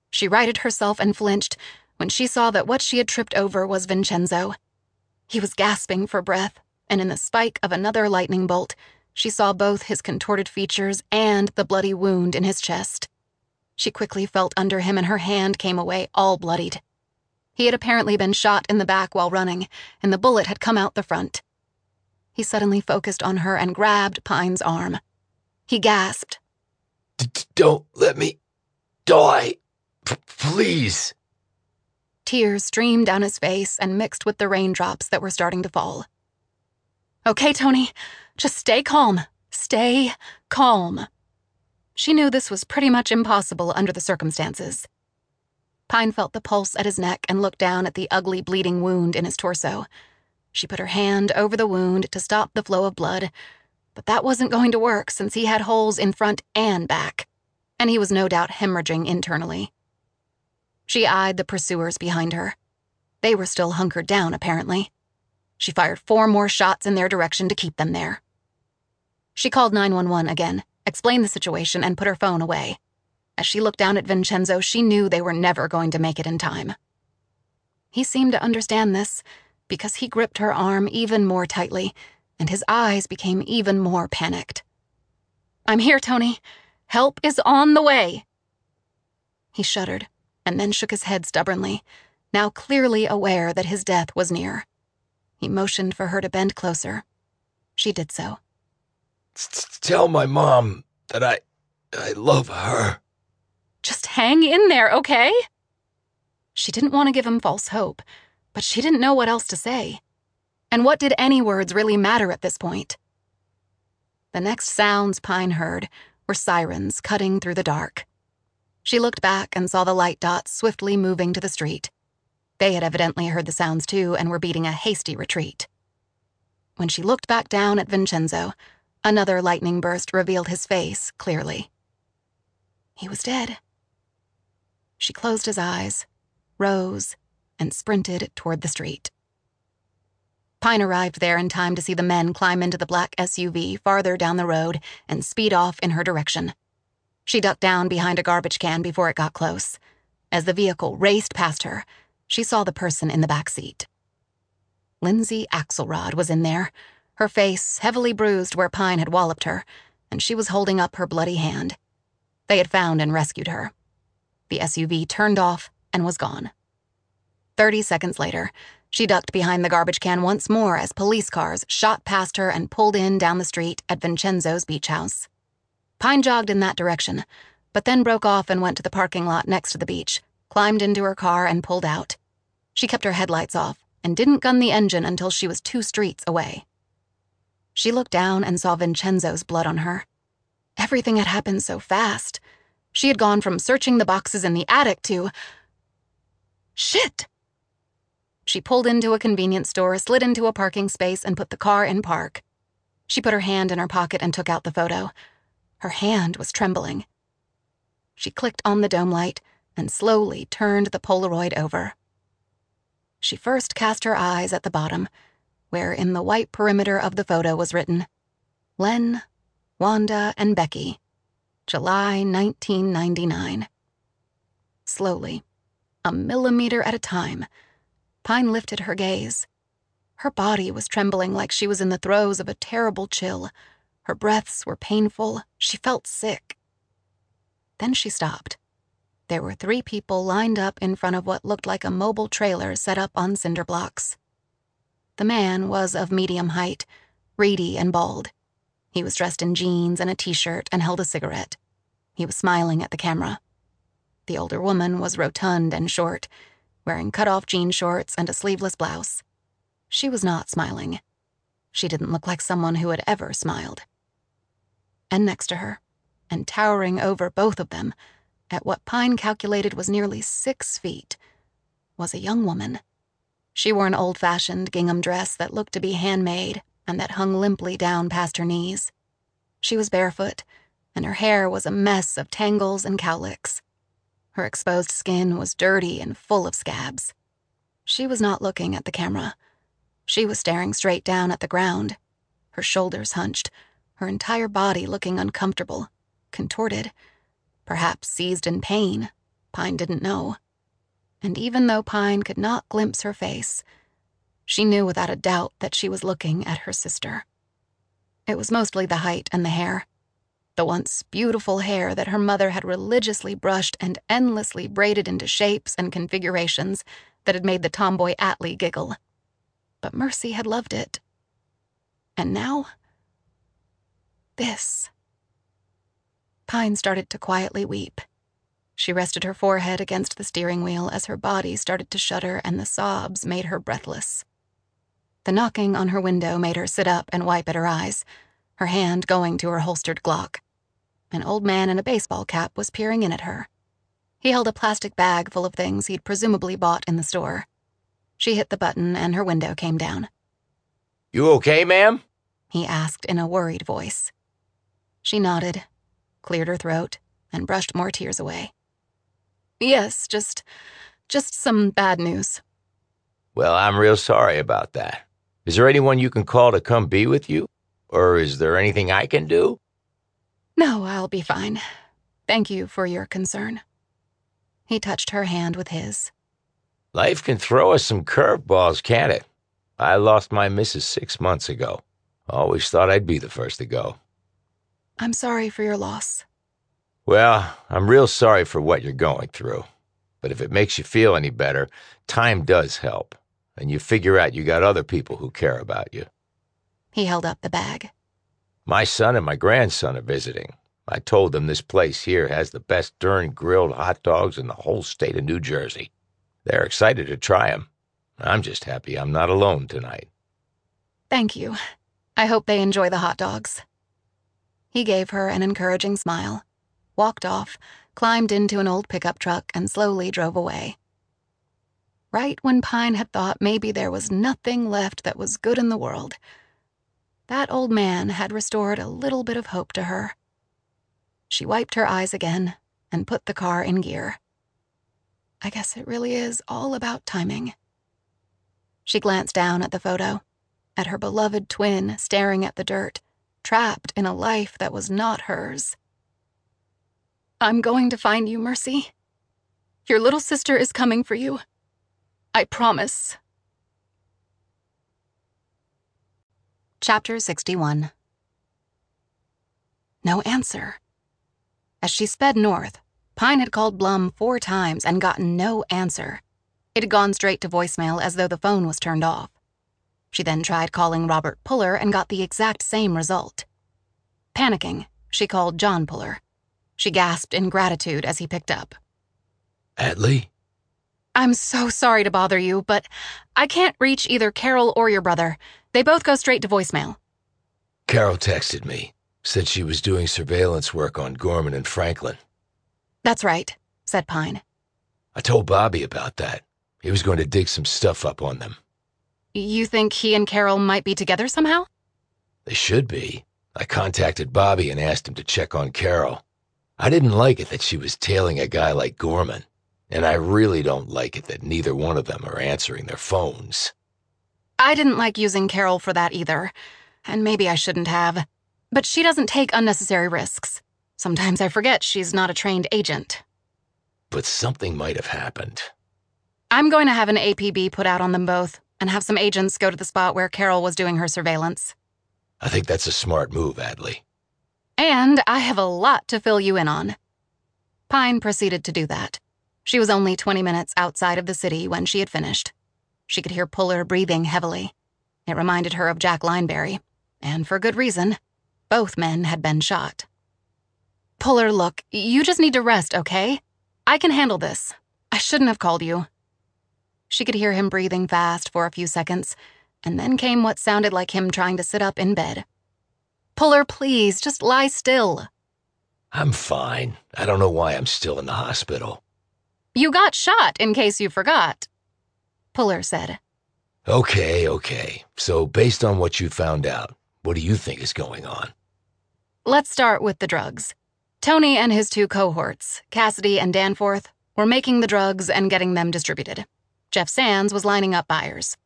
She righted herself and flinched when she saw that what she had tripped over was Vincenzo. He was gasping for breath, and in the spike of another lightning bolt, she saw both his contorted features and the bloody wound in his chest. She quickly felt under him and her hand came away all bloodied. He had apparently been shot in the back while running, and the bullet had come out the front. He suddenly focused on her and grabbed Pine's arm. He gasped. Don't let me die, P- please. Tears streamed down his face and mixed with the raindrops that were starting to fall. Okay, Tony, just stay calm. Stay calm. She knew this was pretty much impossible under the circumstances. Pine felt the pulse at his neck and looked down at the ugly bleeding wound in his torso. She put her hand over the wound to stop the flow of blood, but that wasn't going to work since he had holes in front and back, and he was no doubt hemorrhaging internally. She eyed the pursuers behind her. They were still hunkered down, apparently. She fired four more shots in their direction to keep them there. She called nine one one again, explained the situation, and put her phone away. As she looked down at Vincenzo, she knew they were never going to make it in time. He seemed to understand this because he gripped her arm even more tightly, and his eyes became even more panicked. I'm here, Tony. Help is on the way. He shuddered and then shook his head stubbornly, now clearly aware that his death was near. He motioned for her to bend closer. She did so. Tell my mom that I... I love her. Just hang in there, okay? She didn't want to give him false hope, but she didn't know what else to say. And what did any words really matter at this point? The next sounds Pine heard were sirens cutting through the dark. She looked back and saw the light dots swiftly moving to the street. They had evidently heard the sounds too and were beating a hasty retreat. When she looked back down at Vincenzo, another lightning burst revealed his face clearly. He was dead. She closed his eyes, rose, and sprinted toward the street. Pine arrived there in time to see the men climb into the black S U V farther down the road and speed off in her direction. She ducked down behind a garbage can before it got close. As the vehicle raced past her, she saw the person in the back seat. Lindsay Axelrod was in there, her face heavily bruised where Pine had walloped her, and she was holding up her bloody hand. They had found and rescued her. The S U V turned off and was gone. Thirty seconds later, she ducked behind the garbage can once more as police cars shot past her and pulled in down the street at Vincenzo's beach house. Pine jogged in that direction, but then broke off and went to the parking lot next to the beach, climbed into her car and pulled out. She kept her headlights off and didn't gun the engine until she was two streets away. She looked down and saw Vincenzo's blood on her. Everything had happened so fast. She had gone from searching the boxes in the attic to... Shit! She pulled into a convenience store, slid into a parking space, and put the car in park. She put her hand in her pocket and took out the photo. Her hand was trembling. She clicked on the dome light and slowly turned the Polaroid over. She first cast her eyes at the bottom, where in the white perimeter of the photo was written, Len, Wanda, and Becky, July nineteen ninety-nine. Slowly, a millimeter at a time, Pine lifted her gaze. Her body was trembling like she was in the throes of a terrible chill. Her breaths were painful. She felt sick. Then she stopped. There were three people lined up in front of what looked like a mobile trailer set up on cinder blocks. The man was of medium height, reedy and bald. He was dressed in jeans and a t-shirt and held a cigarette. He was smiling at the camera. The older woman was rotund and short, wearing cut-off jean shorts and a sleeveless blouse. She was not smiling. She didn't look like someone who had ever smiled. And next to her, and towering over both of them, at what Pine calculated was nearly six feet, was a young woman. She wore an old-fashioned gingham dress that looked to be handmade and that hung limply down past her knees. She was barefoot, and her hair was a mess of tangles and cowlicks. Her exposed skin was dirty and full of scabs. She was not looking at the camera. She was staring straight down at the ground, her shoulders hunched, her entire body looking uncomfortable, contorted, perhaps seized in pain, Pine didn't know. And even though Pine could not glimpse her face, she knew without a doubt that she was looking at her sister. It was mostly the height and the hair. The once beautiful hair that her mother had religiously brushed and endlessly braided into shapes and configurations that had made the tomboy Atlee giggle. But Mercy had loved it. And now, this. Pine started to quietly weep. She rested her forehead against the steering wheel as her body started to shudder and the sobs made her breathless. The knocking on her window made her sit up and wipe at her eyes, her hand going to her holstered Glock. An old man in a baseball cap was peering in at her. He held a plastic bag full of things he'd presumably bought in the store. She hit the button and her window came down. "You okay, ma'am?" he asked in a worried voice. She nodded, cleared her throat, and brushed more tears away. "Yes, just, just some bad news." "Well, I'm real sorry about that. Is there anyone you can call to come be with you? Or is there anything I can do?" "No, I'll be fine. Thank you for your concern." He touched her hand with his. "Life can throw us some curveballs, can't it? I lost my missus six months ago. Always thought I'd be the first to go." "I'm sorry for your loss." "Well, I'm real sorry for what you're going through. But if it makes you feel any better, time does help. And you figure out you got other people who care about you." He held up the bag. "My son and my grandson are visiting. I told them this place here has the best darn grilled hot dogs in the whole state of New Jersey. They're excited to try 'em. I'm just happy I'm not alone tonight." "Thank you. I hope they enjoy the hot dogs." He gave her an encouraging smile, walked off, climbed into an old pickup truck, and slowly drove away. Right when Pine had thought maybe there was nothing left that was good in the world, that old man had restored a little bit of hope to her. She wiped her eyes again and put the car in gear. I guess it really is all about timing. She glanced down at the photo, at her beloved twin staring at the dirt, trapped in a life that was not hers. "I'm going to find you, Mercy. Your little sister is coming for you. I promise." Chapter sixty-one. No answer. As she sped north, Pine had called Blum four times and gotten no answer. It had gone straight to voicemail as though the phone was turned off. She then tried calling Robert Puller and got the exact same result. Panicking, she called John Puller. She gasped in gratitude as he picked up. "Atlee?" "I'm so sorry to bother you, but I can't reach either Carol or your brother. They both go straight to voicemail." Carol texted me. Said she was doing surveillance work on Gorman and Franklin. "That's right," said Pine. I told Bobby about that. He was going to dig some stuff up on them. "You think he and Carol might be together somehow?" They should be. I contacted Bobby and asked him to check on Carol. I didn't like it that she was tailing a guy like Gorman, and I really don't like it that neither one of them are answering their phones. I didn't like using Carol for that either, and maybe I shouldn't have. But she doesn't take unnecessary risks. Sometimes I forget she's not a trained agent. But something might have happened. I'm going to have an A P B put out on them both and have some agents go to the spot where Carol was doing her surveillance. I think that's a smart move, Atlee. And I have a lot to fill you in on. Pine proceeded to do that. She was only twenty minutes outside of the city when she had finished. She could hear Puller breathing heavily. It reminded her of Jack Lineberry, and for good reason. Both men had been shot. "Puller, look, you just need to rest, okay? I can handle this. I shouldn't have called you." She could hear him breathing fast for a few seconds, and then came what sounded like him trying to sit up in bed. "Puller, please, just lie still." I'm fine. I don't know why I'm still in the hospital. "You got shot, in case you forgot," Puller said. Okay, okay. So based on what you found out, what do you think is going on? Let's start with the drugs. Tony and his two cohorts, Cassidy and Danforth, were making the drugs and getting them distributed. Jeff Sands was lining up buyers.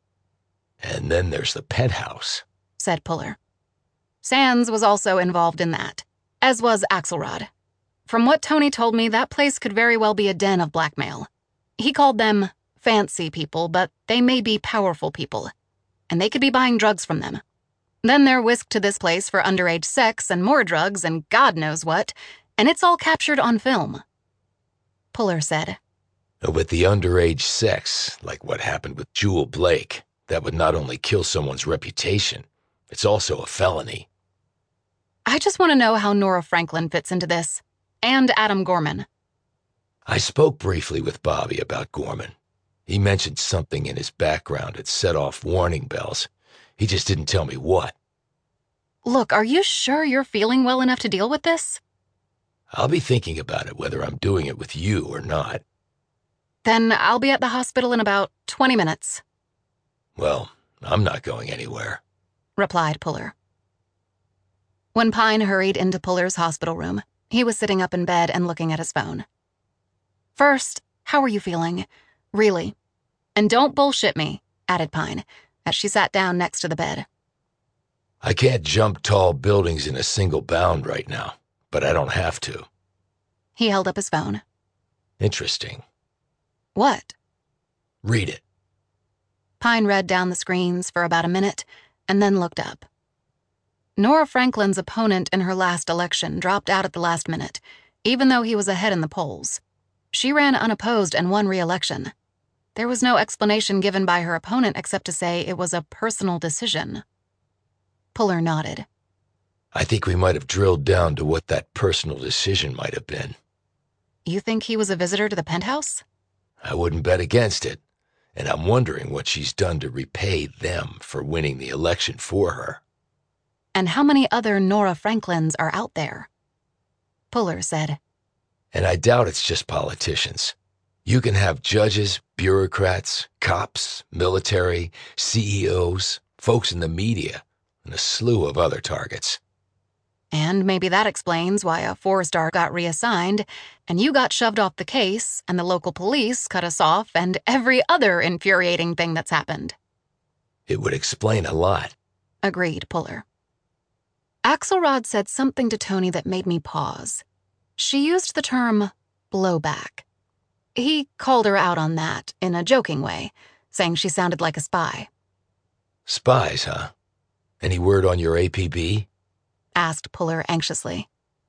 And then there's the penthouse, said Puller. Sands was also involved in that, as was Axelrod. From what Tony told me, that place could very well be a den of blackmail. He called them fancy people, but they may be powerful people, and they could be buying drugs from them. Then they're whisked to this place for underage sex and more drugs and God knows what, and it's all captured on film. Puller said, With the underage sex, like what happened with Jewel Blake, that would not only kill someone's reputation, it's also a felony. I just want to know how Nora Franklin fits into this, and Adam Gorman. I spoke briefly with Bobby about Gorman. He mentioned something in his background that set off warning bells. He just didn't tell me what. Look, are you sure you're feeling well enough to deal with this? I'll be thinking about it whether I'm doing it with you or not. Then I'll be at the hospital in about twenty minutes. Well, I'm not going anywhere, replied Puller. When Pine hurried into Puller's hospital room, he was sitting up in bed and looking at his phone. First, how are you feeling? Really? And don't bullshit me, added Pine, as she sat down next to the bed. I can't jump tall buildings in a single bound right now, but I don't have to. He held up his phone. Interesting. What? Read it. Pine read down the screens for about a minute and then looked up. Nora Franklin's opponent in her last election dropped out at the last minute, even though he was ahead in the polls. She ran unopposed and won re-election. There was no explanation given by her opponent except to say it was a personal decision. Puller nodded. I think we might have drilled down to what that personal decision might have been. You think he was a visitor to the penthouse? I wouldn't bet against it, and I'm wondering what she's done to repay them for winning the election for her. And how many other Nora Franklins are out there? Puller said. And I doubt it's just politicians. You can have judges, bureaucrats, cops, military, C E Os, folks in the media, and a slew of other targets. And maybe that explains why a four-star got reassigned, and you got shoved off the case, and the local police cut us off, and every other infuriating thing that's happened. It would explain a lot, agreed Puller. Axelrod said something to Tony that made me pause. She used the term blowback. He called her out on that in a joking way, saying she sounded like a spy. Spies, huh? Any word on your A P B? Asked Puller anxiously.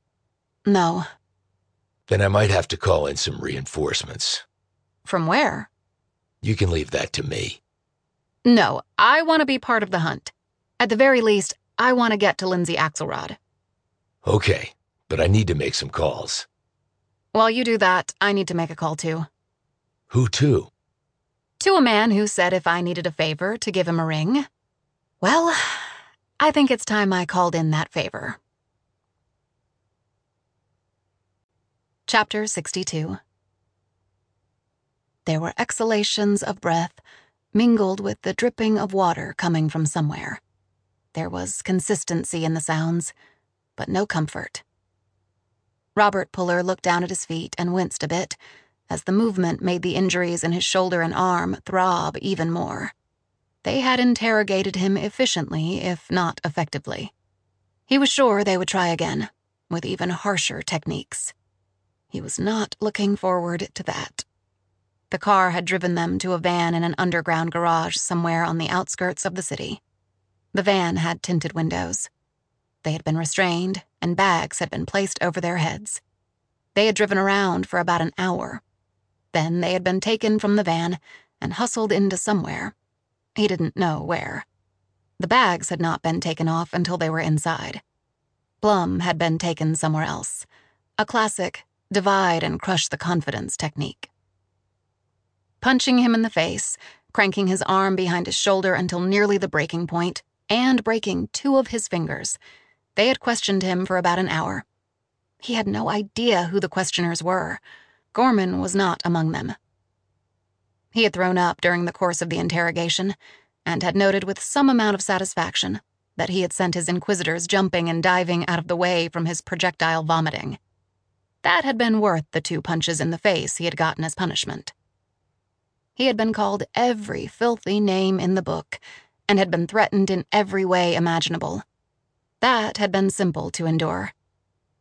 No. Then I might have to call in some reinforcements. From where? You can leave that to me. No, I want to be part of the hunt. At the very least, I want to get to Lindsay Axelrod. Okay, but I need to make some calls. While you do that, I need to make a call too. Who to? To a man who said if I needed a favor to give him a ring. Well, I think it's time I called in that favor. Chapter sixty-two. There were exhalations of breath, mingled with the dripping of water coming from somewhere. There was consistency in the sounds, but no comfort. Robert Puller looked down at his feet and winced a bit, as the movement made the injuries in his shoulder and arm throb even more. They had interrogated him efficiently, if not effectively. He was sure they would try again, with even harsher techniques. He was not looking forward to that. The car had driven them to a van in an underground garage somewhere on the outskirts of the city. The van had tinted windows. They had been restrained, and bags had been placed over their heads. They had driven around for about an hour. Then they had been taken from the van and hustled into somewhere. He didn't know where. The bags had not been taken off until they were inside. Blum had been taken somewhere else. A classic divide and crush the confidence technique. Punching him in the face, cranking his arm behind his shoulder until nearly the breaking point, and breaking two of his fingers, they had questioned him for about an hour. He had no idea who the questioners were. Gorman was not among them. He had thrown up during the course of the interrogation, and had noted with some amount of satisfaction that he had sent his inquisitors jumping and diving out of the way from his projectile vomiting. That had been worth the two punches in the face he had gotten as punishment. He had been called every filthy name in the book, and had been threatened in every way imaginable. That had been simple to endure.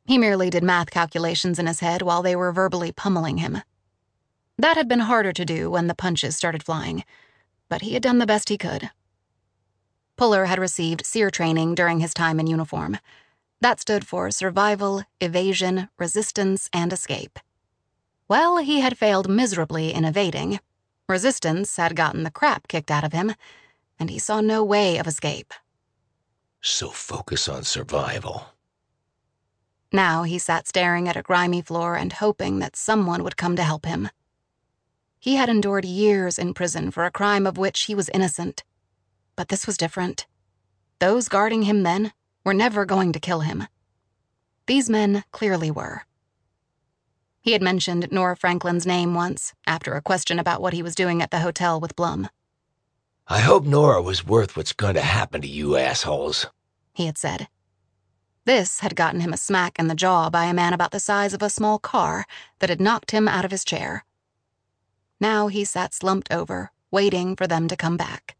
He merely did math calculations in his head while they were verbally pummeling him. That had been harder to do when the punches started flying, but he had done the best he could. Puller had received SEER training during his time in uniform. That stood for Survival, Evasion, Resistance, and Escape. Well, he had failed miserably in evading. Resistance had gotten the crap kicked out of him, and he saw no way of escape. So focus on survival. Now he sat staring at a grimy floor and hoping that someone would come to help him. He had endured years in prison for a crime of which he was innocent. But this was different. Those guarding him then were never going to kill him. These men clearly were. He had mentioned Nora Franklin's name once, after a question about what he was doing at the hotel with Blum. I hope Nora was worth what's going to happen to you assholes, he had said. This had gotten him a smack in the jaw by a man about the size of a small car that had knocked him out of his chair. Now he sat slumped over, waiting for them to come back.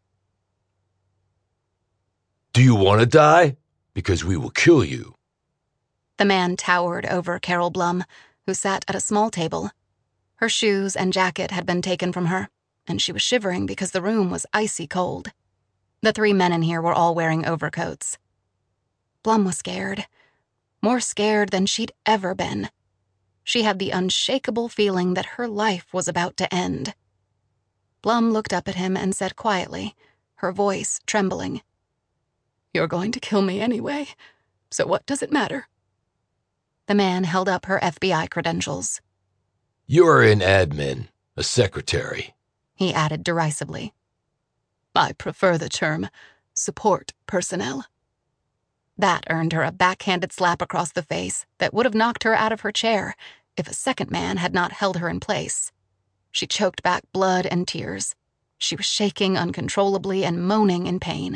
Do you want to die? Because we will kill you. The man towered over Carol Blum, who sat at a small table. Her shoes and jacket had been taken from her, and she was shivering because the room was icy cold. The three men in here were all wearing overcoats. Blum was scared. More scared than she'd ever been. She had the unshakable feeling that her life was about to end. Blum looked up at him and said quietly, her voice trembling, "You're going to kill me anyway, so what does it matter?" The man held up her F B I credentials. You're an admin, a secretary, he added derisively. I prefer the term support personnel. That earned her a backhanded slap across the face that would have knocked her out of her chair if a second man had not held her in place. She choked back blood and tears. She was shaking uncontrollably and moaning in pain.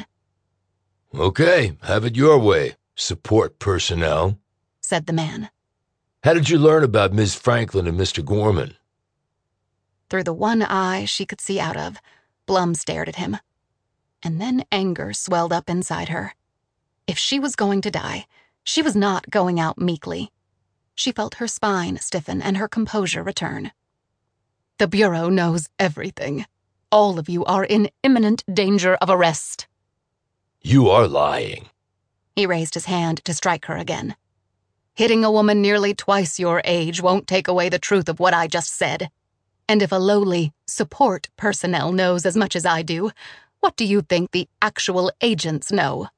Okay, have it your way, support personnel, said the man. How did you learn about Miss Franklin and Mister Gorman? Through the one eye she could see out of, Blum stared at him. And then anger swelled up inside her. If she was going to die, she was not going out meekly. She felt her spine stiffen and her composure return. The Bureau knows everything. All of you are in imminent danger of arrest. You are lying. He raised his hand to strike her again. Hitting a woman nearly twice your age won't take away the truth of what I just said. And if a lowly support personnel knows as much as I do, what do you think the actual agents know?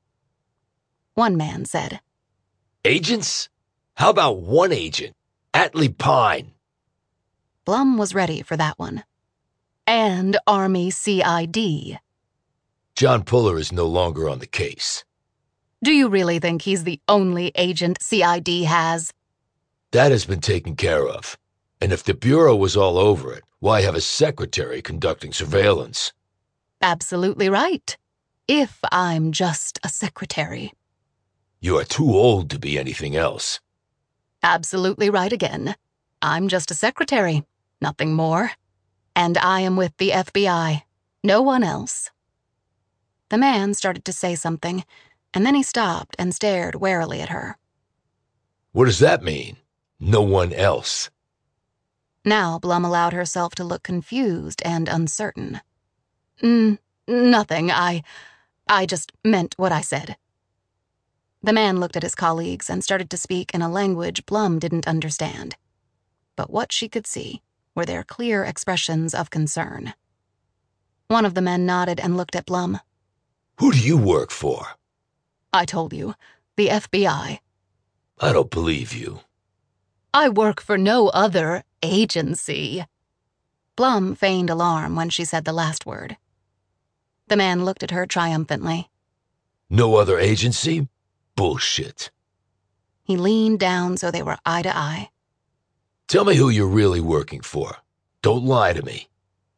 One man said. Agents? How about one agent? Atlee Pine. Blum was ready for that one. And Army C I D. John Puller is no longer on the case. Do you really think he's the only agent C I D has? That has been taken care of. And if the Bureau was all over it, why have a secretary conducting surveillance? Absolutely right. If I'm just a secretary. You are too old to be anything else. Absolutely right again. I'm just a secretary, nothing more. And I am with the F B I, no one else. The man started to say something, and then he stopped and stared warily at her. What does that mean? No one else. Now Blum allowed herself to look confused and uncertain. N- nothing, I... I just meant what I said. The man looked at his colleagues and started to speak in a language Blum didn't understand. But what she could see were their clear expressions of concern. One of the men nodded and looked at Blum. Who do you work for? I told you, the F B I. I don't believe you. I work for no other agency. Blum feigned alarm when she said the last word. The man looked at her triumphantly. No other agency? Bullshit. He leaned down so they were eye to eye. Tell me who you're really working for. Don't lie to me.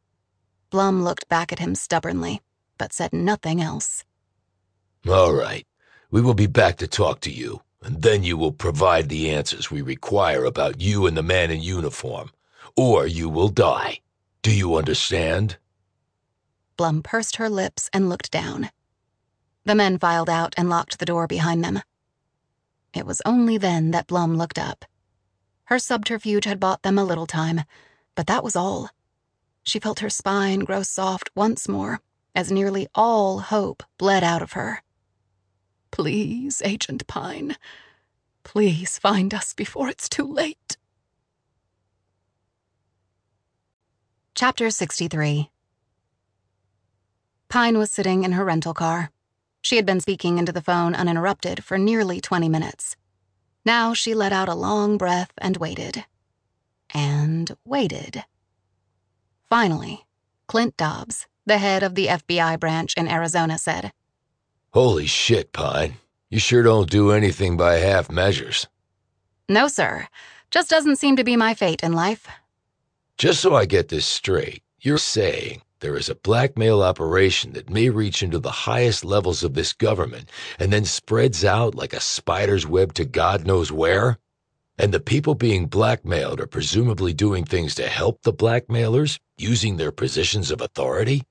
Blum looked back at him stubbornly, but said nothing else. All right. We will be back to talk to you, and then you will provide the answers we require about you and the man in uniform, or you will die. Do you understand? Blum pursed her lips and looked down. The men filed out and locked the door behind them. It was only then that Blum looked up. Her subterfuge had bought them a little time, but that was all. She felt her spine grow soft once more as nearly all hope bled out of her. "Please, Agent Pine, please find us before it's too late." Chapter sixty-three. Pine was sitting in her rental car. She had been speaking into the phone uninterrupted for nearly twenty minutes. Now she let out a long breath and waited. And waited. Finally, Clint Dobbs, the head of the F B I branch in Arizona, said, "Holy shit, Pine. You sure don't do anything by half measures." "No, sir. Just doesn't seem to be my fate in life." Just so I get this straight, you're saying there is a blackmail operation that may reach into the highest levels of this government and then spreads out like a spider's web to God knows where? And the people being blackmailed are presumably doing things to help the blackmailers, using their positions of authority?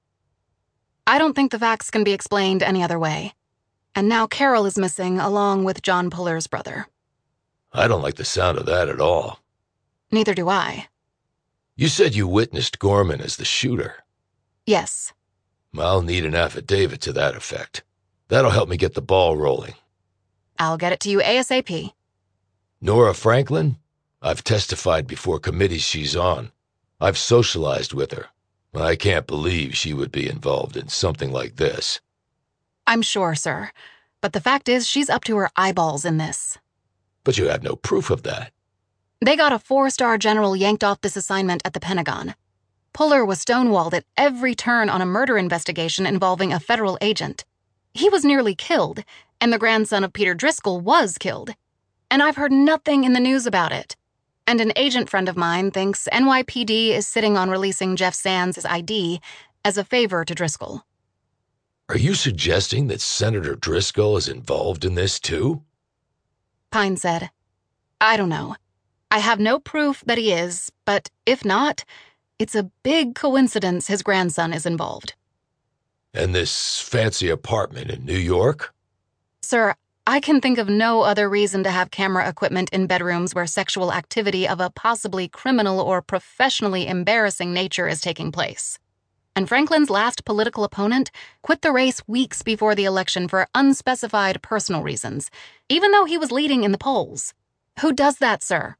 I don't think the facts can be explained any other way. And now Carol is missing along with John Puller's brother. I don't like the sound of that at all. Neither do I. You said you witnessed Gorman as the shooter. Yes. I'll need an affidavit to that effect. That'll help me get the ball rolling. I'll get it to you ASAP. Nora Franklin? I've testified before committees she's on. I've socialized with her. I can't believe she would be involved in something like this. I'm sure, sir. But the fact is, she's up to her eyeballs in this. But you have no proof of that. They got a four-star general yanked off this assignment at the Pentagon. Puller was stonewalled at every turn on a murder investigation involving a federal agent. He was nearly killed, and the grandson of Peter Driscoll was killed. And I've heard nothing in the news about it. And an agent friend of mine thinks N Y P D is sitting on releasing Jeff Sands' I D as a favor to Driscoll. Are you suggesting that Senator Driscoll is involved in this too? Pine said, "I don't know. I have no proof that he is, but if not, it's a big coincidence his grandson is involved." And this fancy apartment in New York? Sir, I can think of no other reason to have camera equipment in bedrooms where sexual activity of a possibly criminal or professionally embarrassing nature is taking place. And Franklin's last political opponent quit the race weeks before the election for unspecified personal reasons, even though he was leading in the polls. Who does that, sir?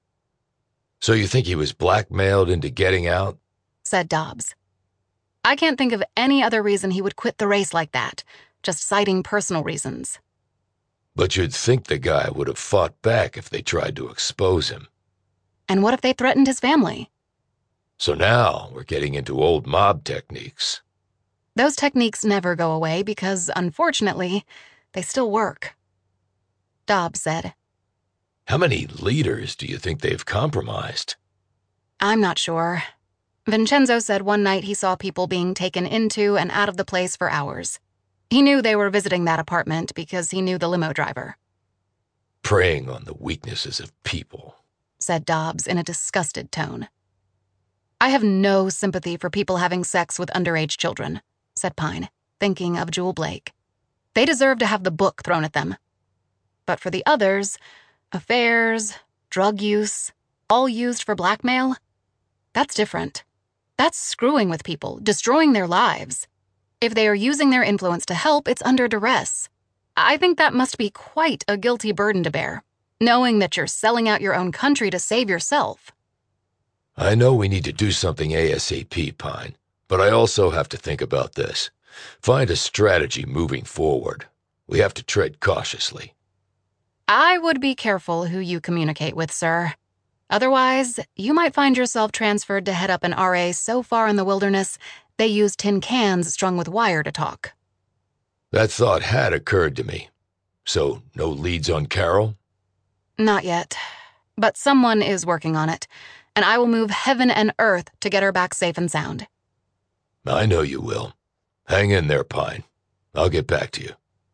So you think he was blackmailed into getting out? Said Dobbs. I can't think of any other reason he would quit the race like that, just citing personal reasons. But you'd think the guy would have fought back if they tried to expose him. And what if they threatened his family? So now we're getting into old mob techniques. Those techniques never go away because, unfortunately, they still work. Dobbs said, How many leaders do you think they've compromised? I'm not sure. Vincenzo said one night he saw people being taken into and out of the place for hours. He knew they were visiting that apartment because he knew the limo driver. Preying on the weaknesses of people, said Dobbs in a disgusted tone. I have no sympathy for people having sex with underage children, said Pine, thinking of Jewel Blake. They deserve to have the book thrown at them. But for the others, affairs, drug use, all used for blackmail, that's different. That's screwing with people, destroying their lives. If they are using their influence to help, it's under duress. I think that must be quite a guilty burden to bear, knowing that you're selling out your own country to save yourself. I know we need to do something ASAP, Pine, but I also have to think about this. Find a strategy moving forward. We have to tread cautiously. I would be careful who you communicate with, sir. Otherwise, you might find yourself transferred to head up an R A so far in the wilderness they use tin cans strung with wire to talk. That thought had occurred to me. So, no leads on Carol? Not yet. But someone is working on it, and I will move heaven and earth to get her back safe and sound. I know you will. Hang in there, Pine. I'll get back to you.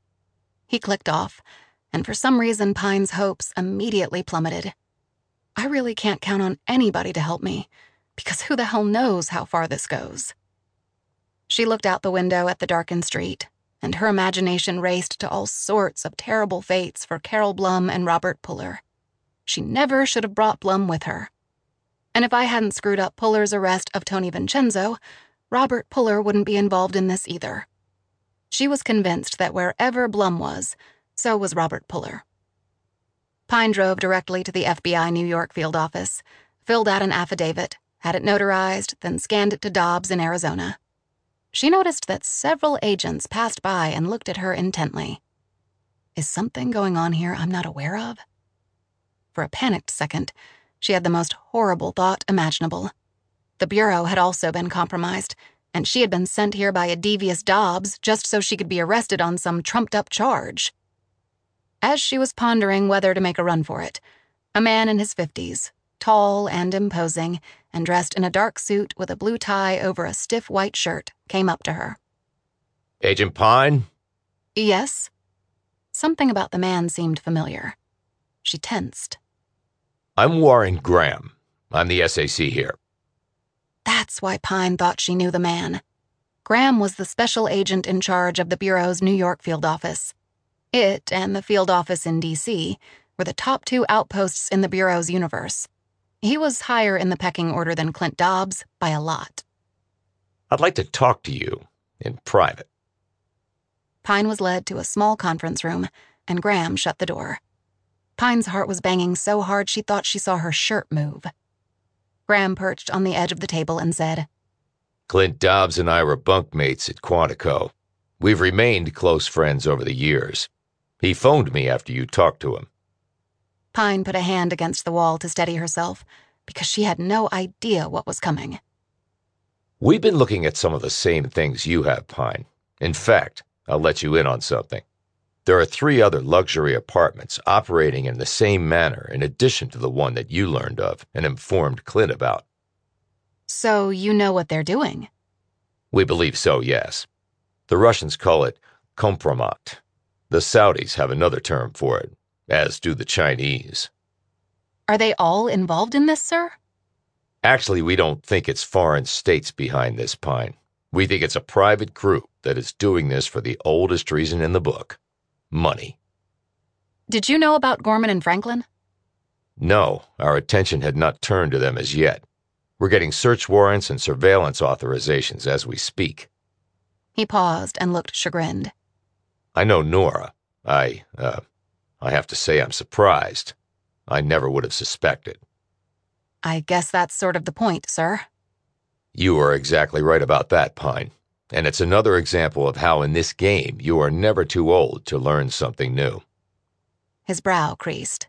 He clicked off, and for some reason Pine's hopes immediately plummeted. I really can't count on anybody to help me, because who the hell knows how far this goes? She looked out the window at the darkened street, and her imagination raced to all sorts of terrible fates for Carol Blum and Robert Puller. She never should have brought Blum with her. And if I hadn't screwed up Puller's arrest of Tony Vincenzo, Robert Puller wouldn't be involved in this either. She was convinced that wherever Blum was, so was Robert Puller. Pine drove directly to the F B I New York field office, filled out an affidavit, had it notarized, then scanned it to Dobbs in Arizona. She noticed that several agents passed by and looked at her intently. Is something going on here I'm not aware of? For a panicked second, she had the most horrible thought imaginable. The Bureau had also been compromised, and she had been sent here by a devious Dobbs just so she could be arrested on some trumped-up charge. As she was pondering whether to make a run for it, a man in his fifties, tall and imposing, and dressed in a dark suit with a blue tie over a stiff white shirt, came up to her. Agent Pine? Yes? Something about the man seemed familiar. She tensed. I'm Warren Graham. I'm the S A C here. That's why Pine thought she knew the man. Graham was the special agent in charge of the Bureau's New York field office. It, and the field office in D C, were the top two outposts in the Bureau's universe. He was higher in the pecking order than Clint Dobbs by a lot. I'd like to talk to you in private. Pine was led to a small conference room, and Graham shut the door. Pine's heart was banging so hard she thought she saw her shirt move. Graham perched on the edge of the table and said, Clint Dobbs and I were bunkmates at Quantico. We've remained close friends over the years. He phoned me after you talked to him. Pine put a hand against the wall to steady herself, because she had no idea what was coming. We've been looking at some of the same things you have, Pine. In fact, I'll let you in on something. There are three other luxury apartments operating in the same manner in addition to the one that you learned of and informed Clint about. So you know what they're doing? We believe so, yes. The Russians call it kompromat. The Saudis have another term for it, as do the Chinese. Are they all involved in this, sir? Actually, we don't think it's foreign states behind this, Pine. We think it's a private group that is doing this for the oldest reason in the book. Money. Did you know about Gorman and Franklin? No, our attention had not turned to them as yet. We're getting search warrants and surveillance authorizations as we speak. He paused and looked chagrined. I know Nora. I, uh, I have to say I'm surprised. I never would have suspected. I guess that's sort of the point, sir. You are exactly right about that, Pine. And it's another example of how in this game you are never too old to learn something new. His brow creased.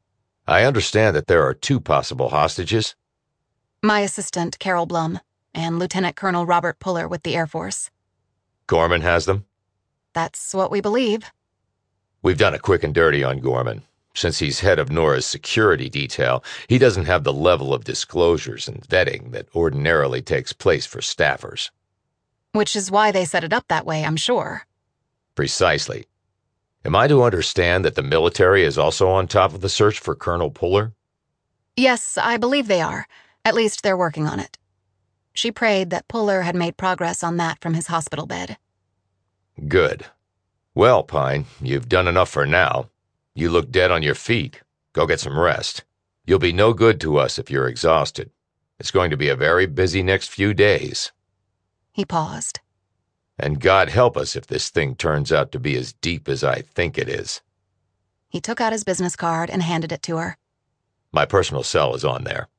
I understand that there are two possible hostages. My assistant, Carol Blum, and Lieutenant Colonel Robert Puller with the Air Force. Gorman has them? That's what we believe. We've done a quick and dirty on Gorman. Since he's head of Nora's security detail, he doesn't have the level of disclosures and vetting that ordinarily takes place for staffers. Which is why they set it up that way, I'm sure. Precisely. Am I to understand that the military is also on top of the search for Colonel Puller? Yes, I believe they are. At least they're working on it. She prayed that Puller had made progress on that from his hospital bed. Good. Well, Pine, you've done enough for now. You look dead on your feet. Go get some rest. You'll be no good to us if you're exhausted. It's going to be a very busy next few days. He paused. And God help us if this thing turns out to be as deep as I think it is. He took out his business card and handed it to her. My personal cell is on there.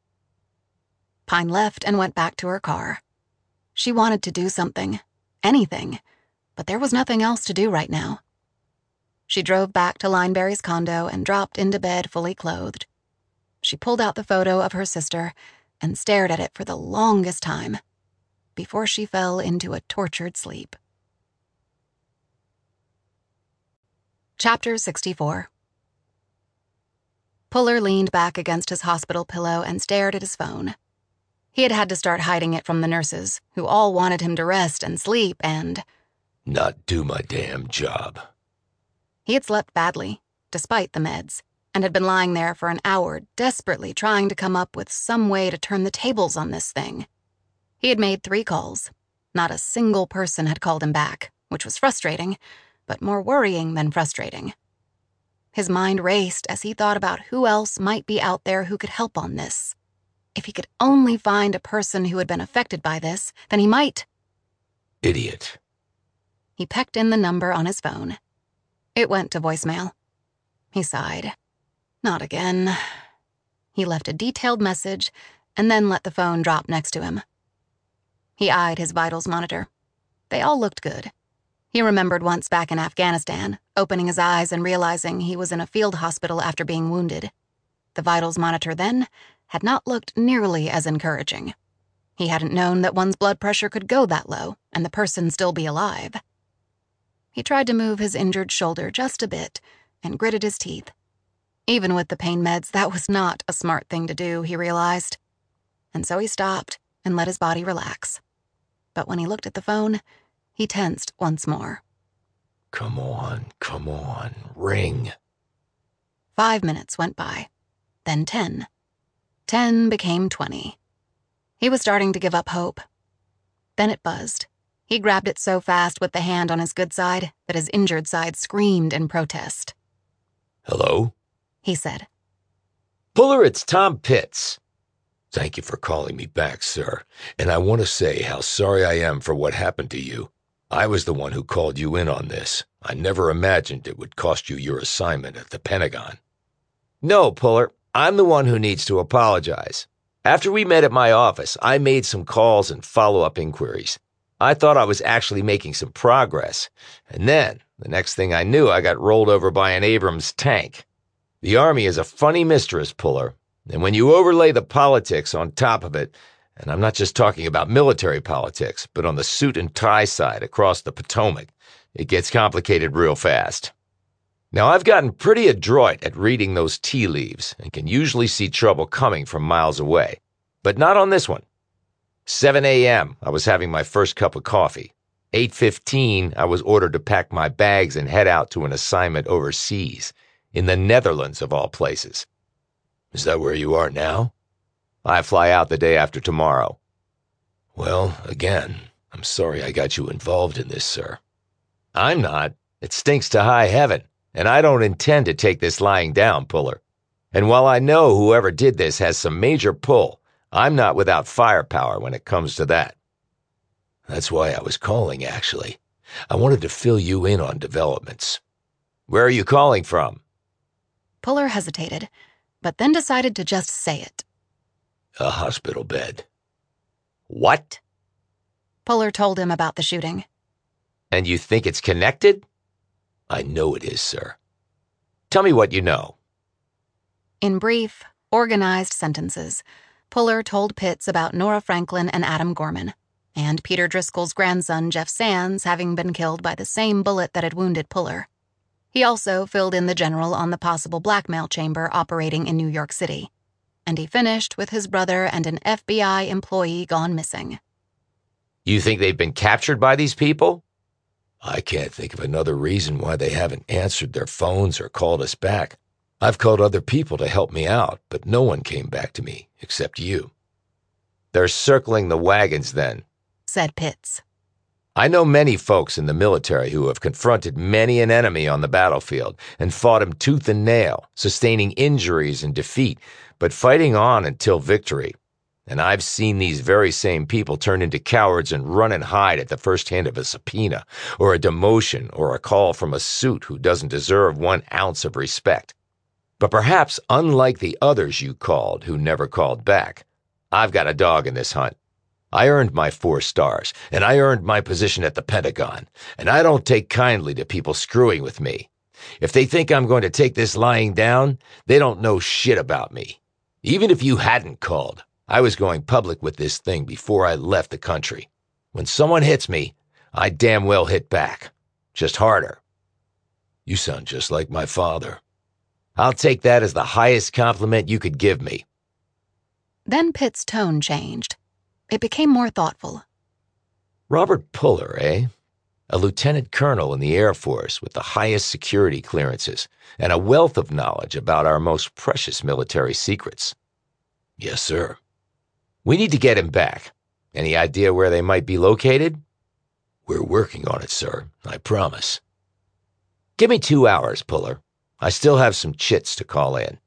Pine left and went back to her car. She wanted to do something, anything, but there was nothing else to do right now. She drove back to Lineberry's condo and dropped into bed fully clothed. She pulled out the photo of her sister and stared at it for the longest time before she fell into a tortured sleep. Chapter sixty-four. Puller leaned back against his hospital pillow and stared at his phone. He had had to start hiding it from the nurses, who all wanted him to rest and sleep and... not do my damn job. He had slept badly, despite the meds, and had been lying there for an hour, desperately trying to come up with some way to turn the tables on this thing. He had made three calls. Not a single person had called him back, which was frustrating, but more worrying than frustrating. His mind raced as he thought about who else might be out there who could help on this. If he could only find a person who had been affected by this, then he might... Idiot. He pecked in the number on his phone. It went to voicemail. He sighed. Not again. He left a detailed message and then let the phone drop next to him. He eyed his vitals monitor. They all looked good. He remembered once back in Afghanistan, opening his eyes and realizing he was in a field hospital after being wounded. The vitals monitor then had not looked nearly as encouraging. He hadn't known that one's blood pressure could go that low and the person still be alive. He tried to move his injured shoulder just a bit and gritted his teeth. Even with the pain meds, that was not a smart thing to do, he realized. And so he stopped and let his body relax. But when he looked at the phone, he tensed once more. Come on, come on, ring. Five minutes went by, then ten. Ten became twenty. He was starting to give up hope. Then it buzzed. He grabbed it so fast with the hand on his good side that his injured side screamed in protest. Hello? He said. Puller, it's Tom Pitts. Thank you for calling me back, sir. And I want to say how sorry I am for what happened to you. I was the one who called you in on this. I never imagined it would cost you your assignment at the Pentagon. No, Puller, I'm the one who needs to apologize. After we met at my office, I made some calls and follow-up inquiries. I thought I was actually making some progress. And then, the next thing I knew, I got rolled over by an Abrams tank. The Army is a funny mistress, Puller. And when you overlay the politics on top of it, and I'm not just talking about military politics, but on the suit and tie side across the Potomac, it gets complicated real fast. Now, I've gotten pretty adroit at reading those tea leaves and can usually see trouble coming from miles away, but not on this one. seven a.m., I was having my first cup of coffee. eight fifteen, I was ordered to pack my bags and head out to an assignment overseas, in the Netherlands of all places. Is that where you are now? I fly out the day after tomorrow. Well, again, I'm sorry I got you involved in this, sir. I'm not. It stinks to high heaven, and I don't intend to take this lying down, Puller. And while I know whoever did this has some major pull, I'm not without firepower when it comes to that. That's why I was calling, actually. I wanted to fill you in on developments. Where are you calling from? Puller hesitated, but then decided to just say it. A hospital bed. What? Puller told him about the shooting. And you think it's connected? I know it is, sir. Tell me what you know. In brief, organized sentences, Puller told Pitts about Nora Franklin and Adam Gorman, and Peter Driscoll's grandson, Jeff Sands, having been killed by the same bullet that had wounded Puller. He also filled in the general on the possible blackmail chamber operating in New York City. And he finished with his brother and an F B I employee gone missing. You think they've been captured by these people? I can't think of another reason why they haven't answered their phones or called us back. I've called other people to help me out, but no one came back to me, except you. They're circling the wagons then, said Pitts. I know many folks in the military who have confronted many an enemy on the battlefield and fought him tooth and nail, sustaining injuries and defeat, but fighting on until victory. And I've seen these very same people turn into cowards and run and hide at the first hint of a subpoena, or a demotion, or a call from a suit who doesn't deserve one ounce of respect. But perhaps unlike the others you called who never called back, I've got a dog in this hunt. I earned my four stars, and I earned my position at the Pentagon, and I don't take kindly to people screwing with me. If they think I'm going to take this lying down, they don't know shit about me. Even if you hadn't called, I was going public with this thing before I left the country. When someone hits me, I damn well hit back. Just harder. You sound just like my father. I'll take that as the highest compliment you could give me. Then Pitt's tone changed. It became more thoughtful. Robert Puller, eh? A lieutenant colonel in the Air Force with the highest security clearances and a wealth of knowledge about our most precious military secrets. Yes, sir. We need to get him back. Any idea where they might be located? We're working on it, sir. I promise. Give me two hours, Puller. I still have some chits to call in.